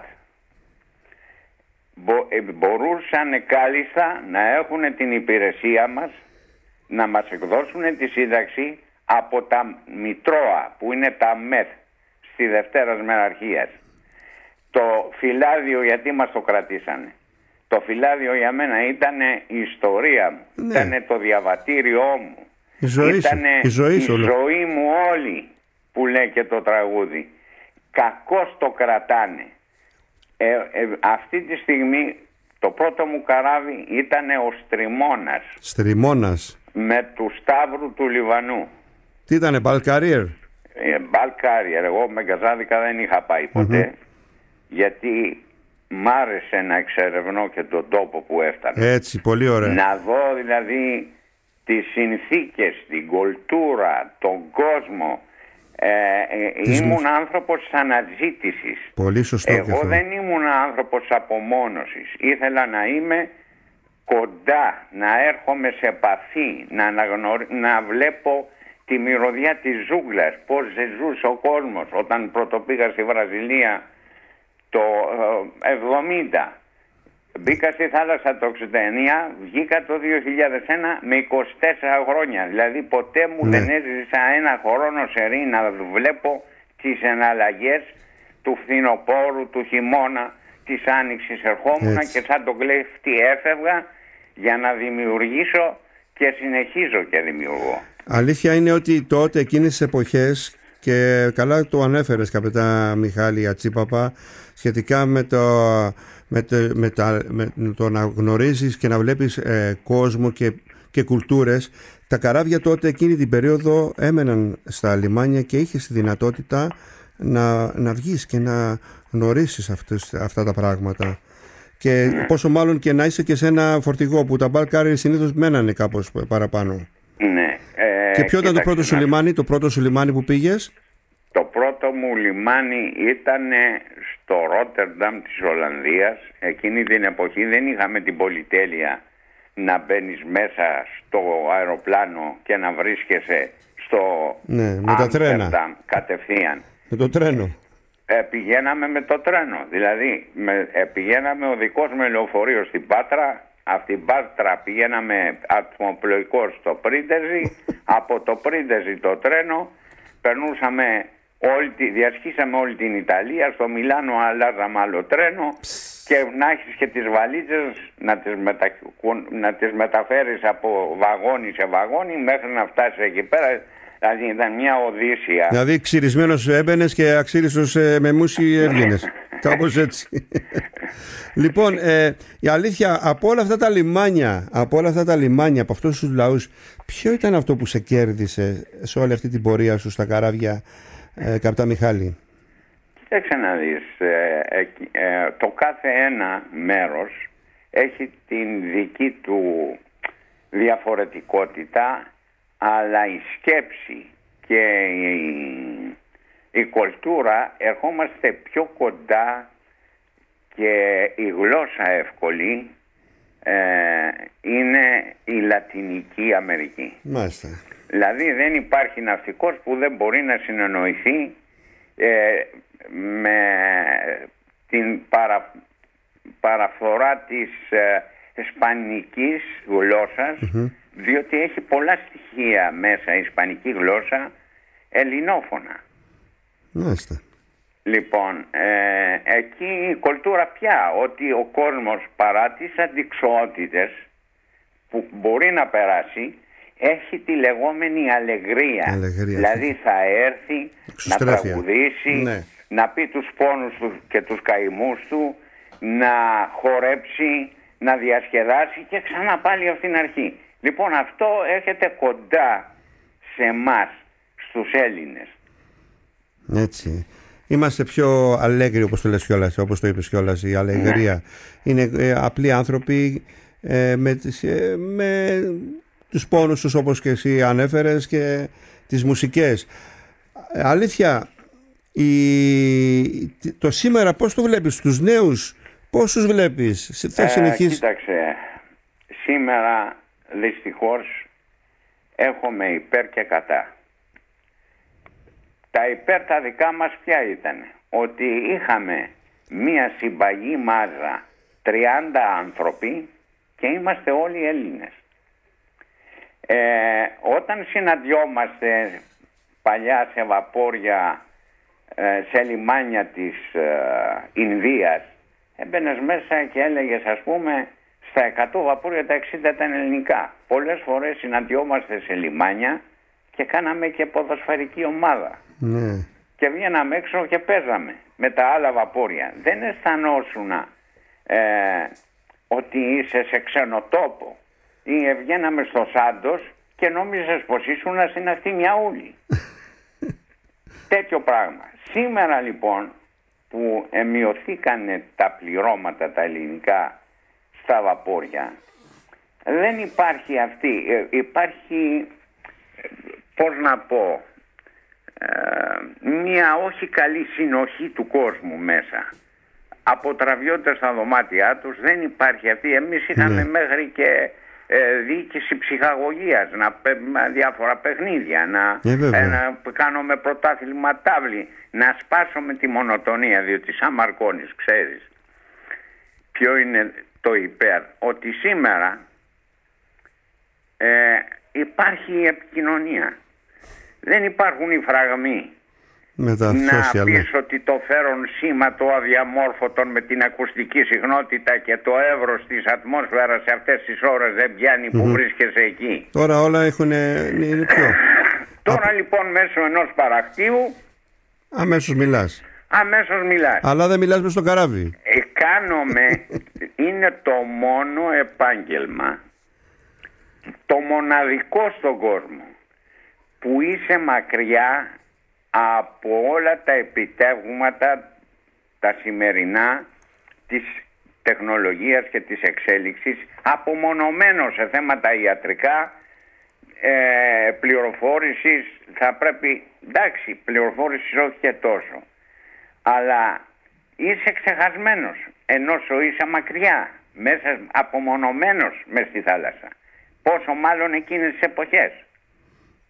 Μπορούσαν κάλλιστα να έχουν την υπηρεσία μας, να μας εκδώσουν τη σύνταξη από τα Μητρώα, που είναι τα ΜΕΘ, στη Δευτέρας Μεραρχίας. Το φυλάδιο, γιατί μας το κρατήσανε? Το φυλάδιο για μένα ήταν η ιστορία μου, ναι, ήταν το διαβατήριό μου, ήταν η ζωή μου όλη, που λέει και το τραγούδι. Κακώς το κρατάνε. Αυτή τη στιγμή το πρώτο μου καράβι ήταν ο Στριμώνας. Στριμώνας. Με του Σταύρου του Λιβανού. Τι ήτανε, Balcarrier? Balcarrier. Εγώ με γκαζάδικα δεν είχα πάει ποτέ, γιατί μ' άρεσε να εξερευνώ και τον τόπο που έφτανε. Έτσι, πολύ ωραία. Να δω δηλαδή τις συνθήκες, την κουλτούρα, τον κόσμο. Ήμουν άνθρωπος της αναζήτησης. Πολύ σωστό. Εγώ δεν ήμουν άνθρωπος απομόνωσης. Ήθελα να είμαι κοντά, να έρχομαι σε επαφή, να βλέπω τη μυρωδιά της ζούγκλας, πώς ζούσε ο κόσμος. Όταν πρωτοπήγα στη Βραζιλία το 70, μπήκα στη θάλασσα το 69, βγήκα το 2001 με 24 χρόνια. Δηλαδή ποτέ μου δεν έζησα ένα χρόνο σερί να βλέπω τις εναλλαγές του φθινοπόρου, του χειμώνα, της άνοιξης. Ερχόμουν και σαν τον κλέφτη έφευγα για να δημιουργήσω, και συνεχίζω και δημιουργώ. Αλήθεια είναι ότι τότε, εκείνες τις εποχές, και καλά το ανέφερες, καπετά Μιχάλη Ατσίπαπα, σχετικά με το να γνωρίζεις και να βλέπεις κόσμο και κουλτούρες. Τα καράβια τότε εκείνη την περίοδο έμεναν στα λιμάνια και είχες τη δυνατότητα να βγεις και να γνωρίσεις αυτά τα πράγματα. Και πόσο μάλλον και να είσαι και σε ένα φορτηγό, που τα Balcarrier συνήθως μένανε κάπως παραπάνω. Ναι. Και ποιο ήταν το πρώτο σου λιμάνι που πήγες? Το πρώτο μου λιμάνι ήταν στο Ρότερνταμ της Ολλανδίας. Εκείνη την εποχή δεν είχαμε την πολυτέλεια να μπαίνεις μέσα στο αεροπλάνο και να βρίσκεσαι στο Άμστερνταμ κατευθείαν. Με το τρένο. Πηγαίναμε με το τρένο. Δηλαδή πηγαίναμε οδικός με λεωφορείο στην Πάτρα. Από την Πάτρα πηγαίναμε ατμοπλοϊκό στο Πρίντεζι. Από το Πρίντεζι το τρένο. Περνούσαμε διασχίσαμε όλη την Ιταλία. Στο Μιλάνο αλλάζαμε άλλο τρένο. Και να έχεις και τις βαλίτσες να τις μεταφέρεις από βαγόνι σε βαγόνι μέχρι να φτάσεις εκεί πέρα. Δηλαδή ήταν μια οδύσσια. Δηλαδή ξυρισμένος έμπαινες και αξίριστος με μουσι έβγαινες. Κάπως έτσι. Λοιπόν, η αλήθεια, από όλα αυτά τα λιμάνια, από αυτούς τους λαούς, ποιο ήταν αυτό που σε κέρδισε σε όλη αυτή την πορεία σου στα καράβια, καπτά Μιχάλη? Κοίταξε να δεις, το κάθε ένα μέρος έχει την δική του διαφορετικότητα, αλλά η σκέψη και η κουλτούρα ερχόμαστε πιο κοντά και η γλώσσα εύκολη είναι η Λατινική Αμερική. Μάλιστα. Δηλαδή δεν υπάρχει ναυτικός που δεν μπορεί να συνεννοηθεί με την παραφορά της ισπανικής γλώσσας, διότι έχει πολλά στοιχεία μέσα η ισπανική γλώσσα ελληνόφωνα. Μάλιστα. Λοιπόν, εκεί η κουλτούρα πια, ότι ο κόσμος παρά τις αντιξοότητες που μπορεί να περάσει, έχει τη λεγόμενη αλεγρία. Δηλαδή θα έρθει να τραγουδήσει, ναι, να πει τους πόνους του και τους καημούς του, να χορέψει, να διασκεδάσει και ξανά πάλι από την αρχή. Λοιπόν, αυτό έρχεται κοντά σε εμάς, στους Έλληνες. Έτσι. Είμαστε πιο αλέγροι, όπως το λες κιόλας, όπως το είπες κιόλας, η αλεγρία. Ναι. Είναι απλοί άνθρωποι με τους πόνους τους, όπως και εσύ ανέφερες, και τις μουσικές. Αλήθεια, το σήμερα πώς το βλέπεις, τους νέους, πώς τους βλέπεις? Θα συνεχίσεις? Κοίταξε, σήμερα δυστυχώς έχουμε υπέρ και κατά. Τα υπέρ τα δικά μας ποια ήταν? Ότι είχαμε μία συμπαγή μάζα 30 άνθρωποι και είμαστε όλοι Έλληνες. Όταν συναντιόμαστε παλιά σε βαπόρια, σε λιμάνια της Ινδίας, έμπαινες μέσα και έλεγες, ας πούμε, στα 100 βαπόρια τα 60 ήταν ελληνικά. Πολλές φορές συναντιόμαστε σε λιμάνια και κάναμε και ποδοσφαιρική ομάδα. Ναι. Και βγαίναμε έξω και παίζαμε με τα άλλα βαπόρια. Δεν αισθανόσουν ότι είσαι σε ξενοτόπο, ή βγαίναμε στο Σάντος και νόμιζες πως ήσουν στην Αστυνιαούλη. Τέτοιο πράγμα. Σήμερα λοιπόν που μειωθήκανε τα πληρώματα τα ελληνικά στα βαπόρια, δεν υπάρχει αυτή, υπάρχει, πώς να πω, μια όχι καλή συνοχή του κόσμου μέσα. Αποτραβιόνται στα δωμάτια τους, δεν υπάρχει αυτή. Εμείς είχαμε μέχρι και διοίκηση ψυχαγωγίας, διάφορα παιχνίδια, να κάνουμε πρωτάθλημα τάβλη, να σπάσουμε τη μονοτονία, διότι σαν Μαρκώνης ξέρεις ποιο είναι το υπέρ? Ότι σήμερα υπάρχει η επικοινωνία. Δεν υπάρχουν οι φραγμοί. Να πεις ότι το φέρον σήμα το αδιαμόρφωτον με την ακουστική συχνότητα και το εύρος της ατμόσφαιρας σε αυτές τις ώρες δεν πιάνει που βρίσκεσαι εκεί. Τώρα όλα είναι πιο. Τώρα λοιπόν μέσω ενός παρακτήου αμέσως μιλάς. Αλλά δεν μιλάς μες στο καράβι. Είναι το μόνο επάγγελμα, το μοναδικό στον κόσμο, που είσαι μακριά από όλα τα επιτεύγματα τα σημερινά της τεχνολογίας και της εξέλιξης, απομονωμένο σε θέματα ιατρικά, πληροφόρησης. Θα πρέπει, εντάξει, πληροφόρησης όχι και τόσο, αλλά είσαι ξεχασμένος, ενώ είσαι μακριά, μέσα απομονωμένος μες στη θάλασσα. Πόσο μάλλον εκείνες τις εποχές.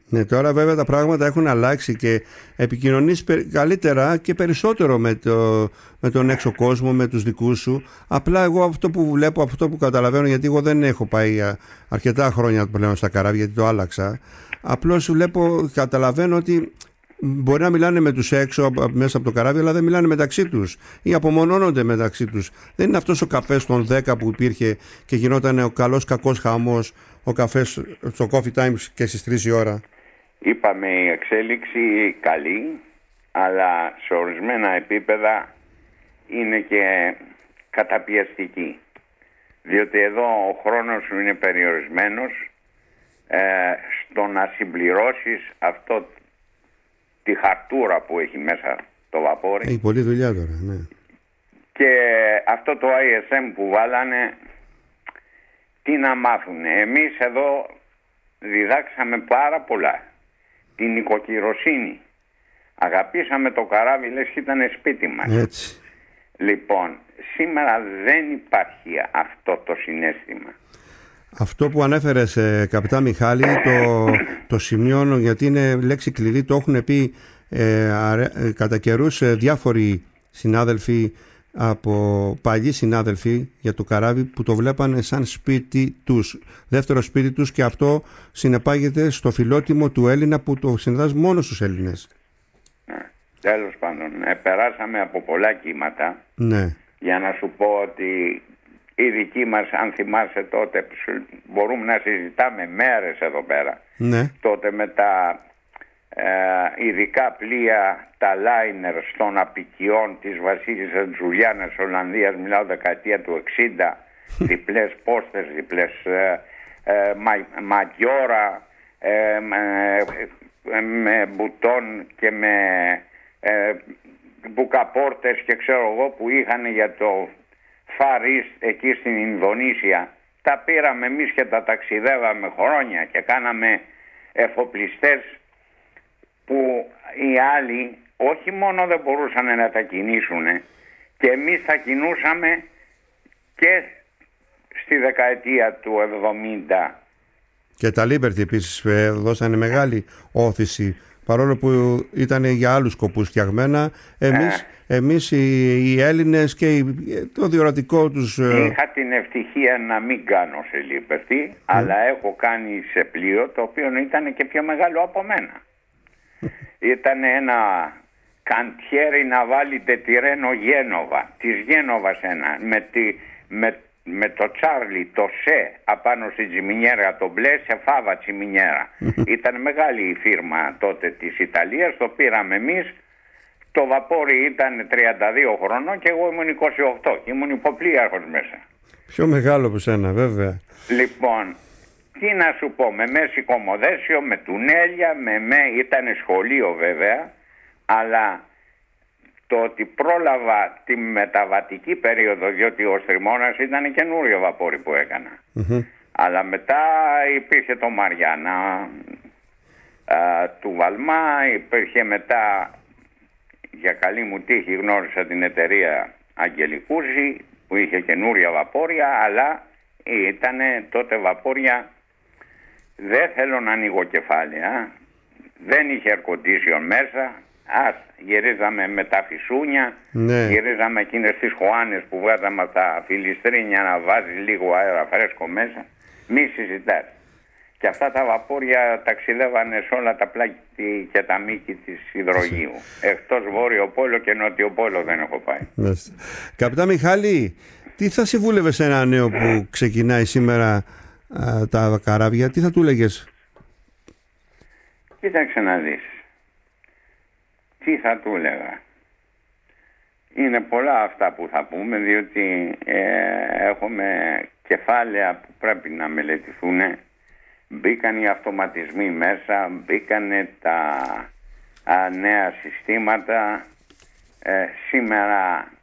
Ναι, τώρα βέβαια τα πράγματα έχουν αλλάξει και επικοινωνείς καλύτερα και περισσότερο με τον έξω κόσμο, με τους δικούς σου. Απλά εγώ αυτό που βλέπω, αυτό που καταλαβαίνω, γιατί εγώ δεν έχω πάει αρκετά χρόνια πλέον στα καράβια, γιατί το άλλαξα. Απλώς καταλαβαίνω ότι μπορεί να μιλάνε με τους έξω μέσα από το καράβι, αλλά δεν μιλάνε μεταξύ τους ή απομονώνονται μεταξύ τους. Δεν είναι αυτός ο καφές των 10 που υπήρχε και γινόταν ο καλός κακός χαμός, ο καφές στο coffee time και στις 3 η ώρα. Είπαμε η εξέλιξη καλή, αλλά σε ορισμένα επίπεδα είναι και καταπιεστική. Διότι εδώ ο χρόνος σου είναι περιορισμένος στο να συμπληρώσεις αυτό τη χαρτούρα που έχει μέσα το βαπόρι. Έχει πολλή δουλειά τώρα, ναι. Και αυτό το ISM που βάλανε, τι να μάθουν. Εμείς εδώ διδάξαμε πάρα πολλά. Την οικοκυροσύνη. Αγαπήσαμε το καράβι, λες και ήταν σπίτι μας. Έτσι. Λοιπόν, σήμερα δεν υπάρχει αυτό το συναίσθημα. Αυτό που ανέφερες, καπιτάν Μιχάλη, το σημειώνω γιατί είναι λέξη κλειδί, το έχουν πει κατά καιρούς διάφοροι συνάδελφοι, παλιοί συνάδελφοι για το καράβι, που το βλέπανε σαν σπίτι τους, δεύτερο σπίτι τους, και αυτό συνεπάγεται στο φιλότιμο του Έλληνα που το συνδυάζει μόνο στους Έλληνες. Τέλος πάντων, περάσαμε από πολλά κύματα. Ναι. Για να σου πω ότι οι δικοί μας, αν θυμάσαι τότε, μπορούμε να συζητάμε μέρες εδώ πέρα. Ναι. Τότε με τα ειδικά πλοία, τα λάινερ των απικιών της Βασίλισσας Τζουλιάνας Ολλανδίας, μιλάω δεκαετία του 60, διπλές πόστες, διπλές μαγιόρα, με μπουτόν και με μπουκαπόρτες και ξέρω εγώ, που είχαν για το Far East εκεί στην Ινδονήσια. Τα πήραμε εμείς και τα ταξιδεύαμε χρόνια και κάναμε εφοπλιστές που οι άλλοι όχι μόνο δεν μπορούσαν να τα κινήσουν, και εμείς τα κινούσαμε και στη δεκαετία του 70. Και τα Liberty επίσης δώσανε μεγάλη όθηση, παρόλο που ήταν για άλλους σκοπούς φτιαγμένα. Εμείς οι Έλληνες και το διορατικό τους... Είχα την ευτυχία να μην κάνω σε Liberty, αλλά έχω κάνει σε πλοίο το οποίο ήταν και πιο μεγάλο από μένα. Ήταν ένα καντιέρι να βάλετε τη Ρένο Γένοβα, της Γένοβας ένα, με το Τσάρλι, το Σε, απάνω στη τσιμινιέρα, το μπλε σε φάβα τσιμινιέρα. Ήταν μεγάλη η φίρμα τότε της Ιταλίας, το πήραμε εμείς. Το βαπόρι ήταν 32 χρονών και εγώ ήμουν 28 και ήμουν υποπλοίαρχος μέσα. Πιο μεγάλο από σένα, βέβαια. Λοιπόν, τι να σου πω, με μέση κομμωδέσιο, με τουνέλια, ήταν σχολείο βέβαια, αλλά το ότι πρόλαβα τη μεταβατική περίοδο, διότι ο Στριμώνας ήταν καινούριο βαπόρι που έκανα. Αλλά μετά υπήρχε το Μαριάννα του Βαλμά, υπήρχε μετά, για καλή μου τύχη γνώρισα την εταιρεία Αγγελικούζη που είχε καινούρια βαπόρια, αλλά ήταν τότε βαπόρια, δεν θέλω να ανοίγω κεφάλαια, δεν είχε air condition μέσα. Γυρίζαμε με τα φυσούνια, ναι. Γυρίζαμε εκείνες τις χωάνες που βγάζαμε τα φιλιστρίνια να βάζει λίγο αέρα φρέσκο μέσα. Μη συζητάς. Και αυτά τα βαπόρια ταξιδεύανε σε όλα τα πλάκη και τα μήκη της υδρογείου. Εκτός Βόρειο Πόλο και Νότιο Πόλο δεν έχω πάει. Καπιτάν Μιχάλη, τι θα συμβούλευε σε ένα νέο που ξεκινάει σήμερα τα καράβια, τι θα του έλεγες? Κοίταξε να δεις. Τι θα του έλεγα? Είναι πολλά αυτά που θα πούμε, διότι έχουμε κεφάλαια που πρέπει να μελετηθούν. Μπήκαν οι αυτοματισμοί μέσα, μπήκαν τα νέα συστήματα. Σήμερα,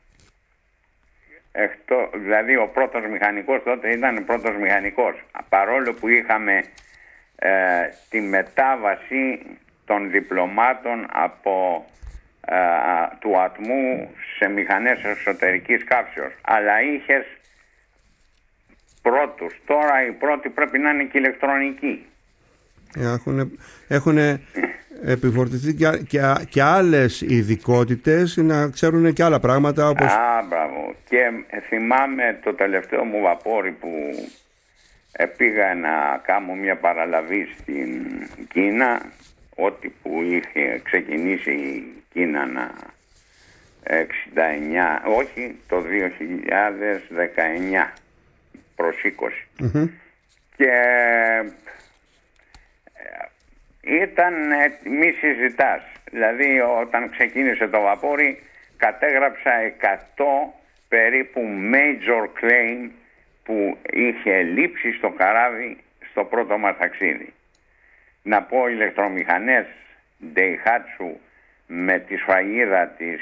δηλαδή ο πρώτος μηχανικός τότε ήταν πρώτος μηχανικός. Παρόλο που είχαμε τη μετάβαση των διπλωμάτων από του ατμού σε μηχανές εσωτερικής καύσεως, αλλά είχες πρώτους. Τώρα οι πρώτοι πρέπει να είναι και ηλεκτρονικοί. Έχουν επιφορτηθεί και άλλες ειδικότητες, να ξέρουν και άλλα πράγματα όπως... Μπράβο. Και θυμάμαι το τελευταίο μου βαπόρι που πήγα να κάνω μια παραλαβή στην Κίνα, ό,τι που είχε ξεκινήσει η Κίνα να 69, όχι, το 2019 προς 20. Και ήταν μη συζητάς. Δηλαδή όταν ξεκίνησε το βαπόρι κατέγραψα 100 περίπου major claim που είχε λείψει στο καράβι στο πρώτο μας ταξίδι. Να πω ηλεκτρομηχανές Daihatsu με τη σφαγίδα της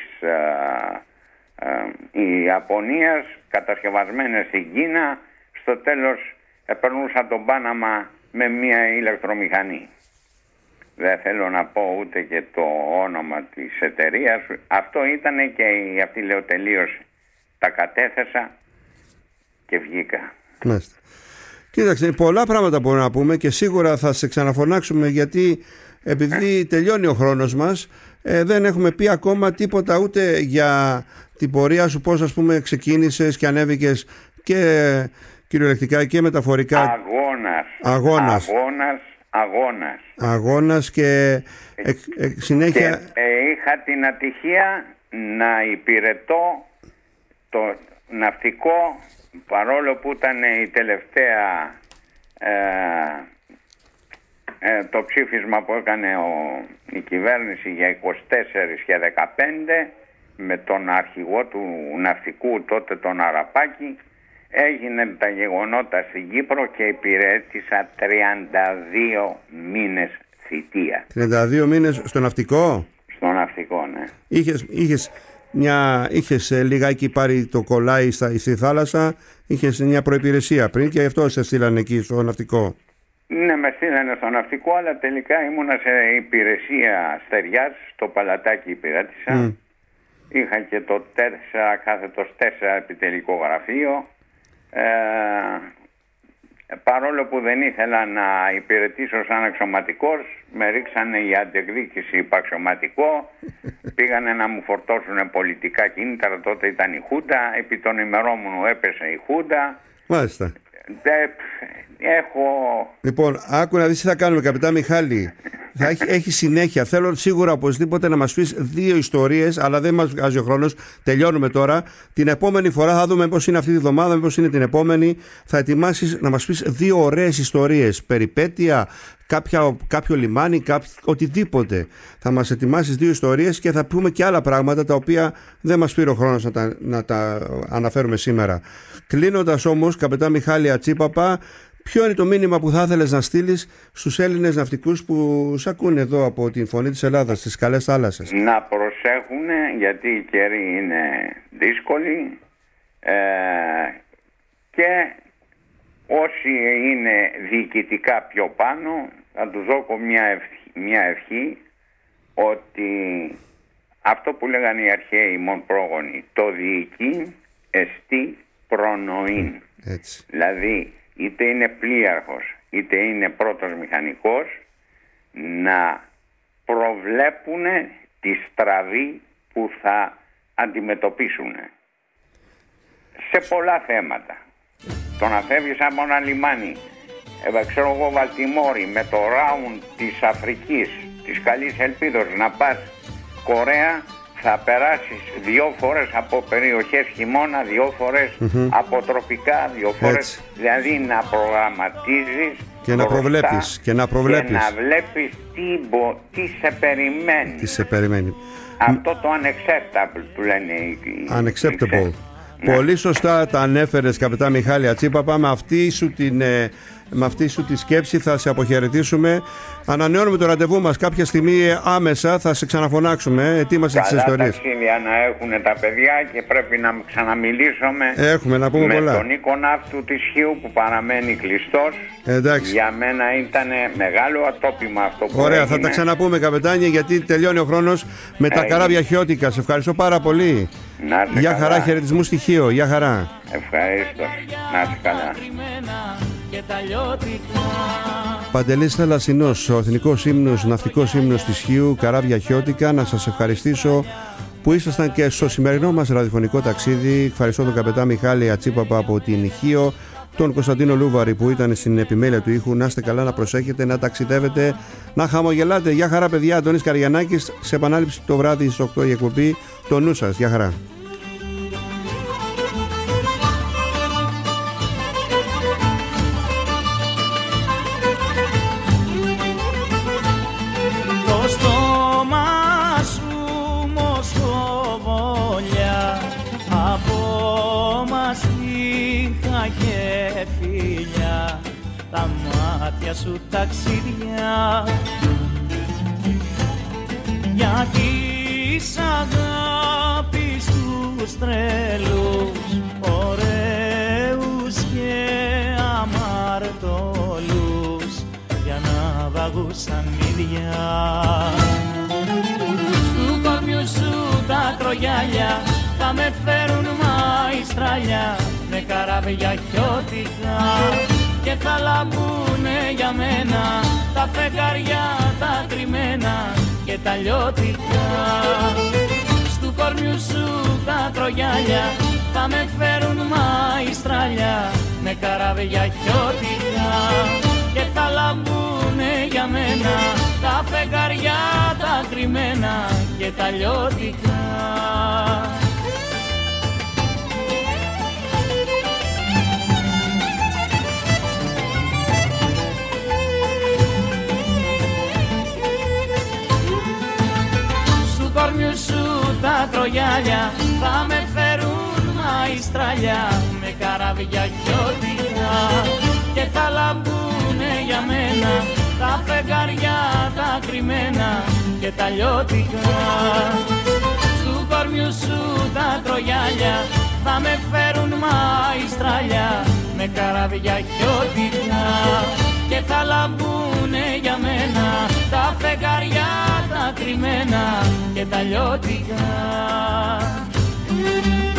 Ιαπωνίας κατασκευασμένες στην Κίνα, στο τέλος περνούσα τον Πάναμα με μια ηλεκτρομηχανή. Δεν θέλω να πω ούτε και το όνομα της εταιρείας. Αυτό ήταν και η αυτιλεοτελείωση. Τα κατέθεσα και βγήκα. Μάλιστα. Κοίταξε, πολλά πράγματα μπορούμε να πούμε και σίγουρα θα σε ξαναφωνάξουμε, γιατί επειδή τελειώνει ο χρόνος μας, δεν έχουμε πει ακόμα τίποτα ούτε για την πορεία σου, πώς ας πούμε ξεκίνησες και ανέβηκες και κυριολεκτικά και μεταφορικά. Αγώνας και συνέχεια. Και είχα την ατυχία να υπηρετώ το ναυτικό, παρόλο που ήταν η τελευταία το ψήφισμα που έκανε η κυβέρνηση για 24 και 15 με τον αρχηγό του ναυτικού τότε, τον Αραπάκη, έγινε τα γεγονότα στην Κύπρο και υπηρέτησα 32 μήνες θητεία. 32 μήνες στο ναυτικό? Στο ναυτικό, ναι. Είχες λιγάκι πάρει το κολλάι στη θάλασσα, είχες μια προϋπηρεσία πριν και γι' αυτό σε στείλανε εκεί στο ναυτικό. Ναι, με στείλανε στο ναυτικό, αλλά τελικά ήμουνα σε υπηρεσία στεριάς, στο Παλατάκι υπηρέτησα. Είχα και το 4 επιτελικό γραφείο. Παρόλο που δεν ήθελα να υπηρετήσω σαν αξιωματικός, με ρίξανε για αντεκδίκηση υπαξιωματικό. Πήγανε να μου φορτώσουν πολιτικά κίνητρα, τότε ήταν η Χούντα. Επί των ημερών μου έπεσε η Χούντα. Μάλιστα. Έχω... Λοιπόν, άκου να δεις τι θα κάνουμε, καπετάν Μιχάλη. Έχει συνέχεια. Θέλω σίγουρα οπωσδήποτε να μας πεις 2 ιστορίες, αλλά δεν μας βγάζει ο χρόνος. Τελειώνουμε τώρα. Την επόμενη φορά θα δούμε πώς είναι αυτή τη βδομάδα, πώς είναι την επόμενη. Θα ετοιμάσεις να μας πεις 2 ωραίες ιστορίες. Περιπέτεια, κάποιο λιμάνι, οτιδήποτε. Θα μας ετοιμάσεις 2 ιστορίες και θα πούμε και άλλα πράγματα τα οποία δεν μας πήρε ο χρόνος να τα αναφέρουμε σήμερα. Κλείνοντας όμως, καπετάν Μιχάλη Ατσίπαπα, ποιο είναι το μήνυμα που θα ήθελες να στείλεις στους Έλληνες ναυτικούς που σ' ακούνε εδώ από την Φωνή της Ελλάδας, στις καλές θάλασσες? Να προσέχουν, γιατί οι καιροί είναι δύσκολοι και όσοι είναι διοικητικά πιο πάνω θα τους δώσω μια ευχή, ότι αυτό που λέγανε οι αρχαίοι μον πρόγονοι, το διοικήν εστί προνοήν. Δηλαδή είτε είναι πλοίαρχος είτε είναι πρώτος μηχανικός, να προβλέπουν τη στραβή που θα αντιμετωπίσουν σε πολλά θέματα. Το να φεύγεις από ένα λιμάνι, ξέρω εγώ, Βαλτιμόρι, με το ράουντ της Αφρικής, της Καλής Ελπίδος, να πας Κορέα, θα περάσεις 2 φορές από περιοχές χειμώνα, 2 φορές από τροπικά, 2 φορές. Δηλαδή να προγραμματίζεις και να προβλέπεις και να βλέπεις τι σε περιμένει. Αυτό το unacceptable που λένε οι unacceptable. Πολύ σωστά τα ανέφερες, καπετάν Μιχάλη Ατσίπαπα. Με αυτή σου τη σκέψη θα σε αποχαιρετήσουμε. Ανανεώνουμε το ραντεβού μας κάποια στιγμή άμεσα. Θα σε ξαναφωνάξουμε. Ετοίμασε τις ιστορίες. Καλά ταξίδια να έχουν τα παιδιά και πρέπει να ξαναμιλήσουμε. Έχουμε να πούμε πολλά. Με τον οίκο ναύτου της Χίου που παραμένει κλειστός. Εντάξει. Για μένα ήταν μεγάλο ατόπιμα αυτό που Ωραία, έγινε. θα τα ξαναπούμε, καπετάνια, γιατί τελειώνει ο χρόνος με τα καράβια χιώτικα. Σε ευχαριστώ πάρα πολύ. Γεια χαρά, χαιρετισμού στη Χίο. Γεια χαρά. Ευχαριστώ. Να είσαι καλά. Και τα λιώτικα Παντελής Θαλασσινός, ο εθνικός ύμνος, ναυτικός ύμνος της Χίου, Καράβια Χιώτικα. Να σας ευχαριστήσω που ήσασταν και στο σημερινό μας ραδιοφωνικό ταξίδι. Ευχαριστώ τον καπετάν Μιχάλη Ατσίπαπα από την Χίο, τον Κωνσταντίνο Λούβαρη που ήταν στην επιμέλεια του ήχου. Να είστε καλά, να προσέχετε, να ταξιδεύετε, να χαμογελάτε. Γεια χαρά, παιδιά. Αντώνης Καριανάκης, σε επανάληψη το βράδυ στις 8 η εκπομπή. Το νου σας. Γεια χαρά. Το στόμα σου μοσχοβολιά, από μαστίχα και φιλιά, τα μάτια σου ταξίδια, για της αγάπης τους τρελούς, ωραίους και αμαρτωλούς, για να βαγούσαν ίδια. Στου κορμιού σου τα κρογιάλια θα με φέρουν μαϊστράλια, με καράβια χιώτικα, και θα λαμπούνε για μένα τα φεγγαριά τα κρυμμένα και τα λιώτικα. Στου κορμιού σου τα κρογιάλια θα με φέρουν μαϊστράλια, με καράβια χιώτικα, και θα λαμπούνε για μένα τα φεγγαριά τα κρυμμένα και τα λιώτικα. Στου κορμιού σου τα κρογιάλια θα με φέρουν μαϊστράλια, με καράβια χιώτικα, και θα λαμπούνε για μένα τα φεγγαριά τα κρυμμένα και τα λιώτικα. Στου κορμιού σου τα κρογιάλια θα με φέρουν μαϊστράλια, με καράβια χιώτικα, και θα λαμπούνε για μένα τα φεγγαριά τα κρυμμένα και τα λιώτικα.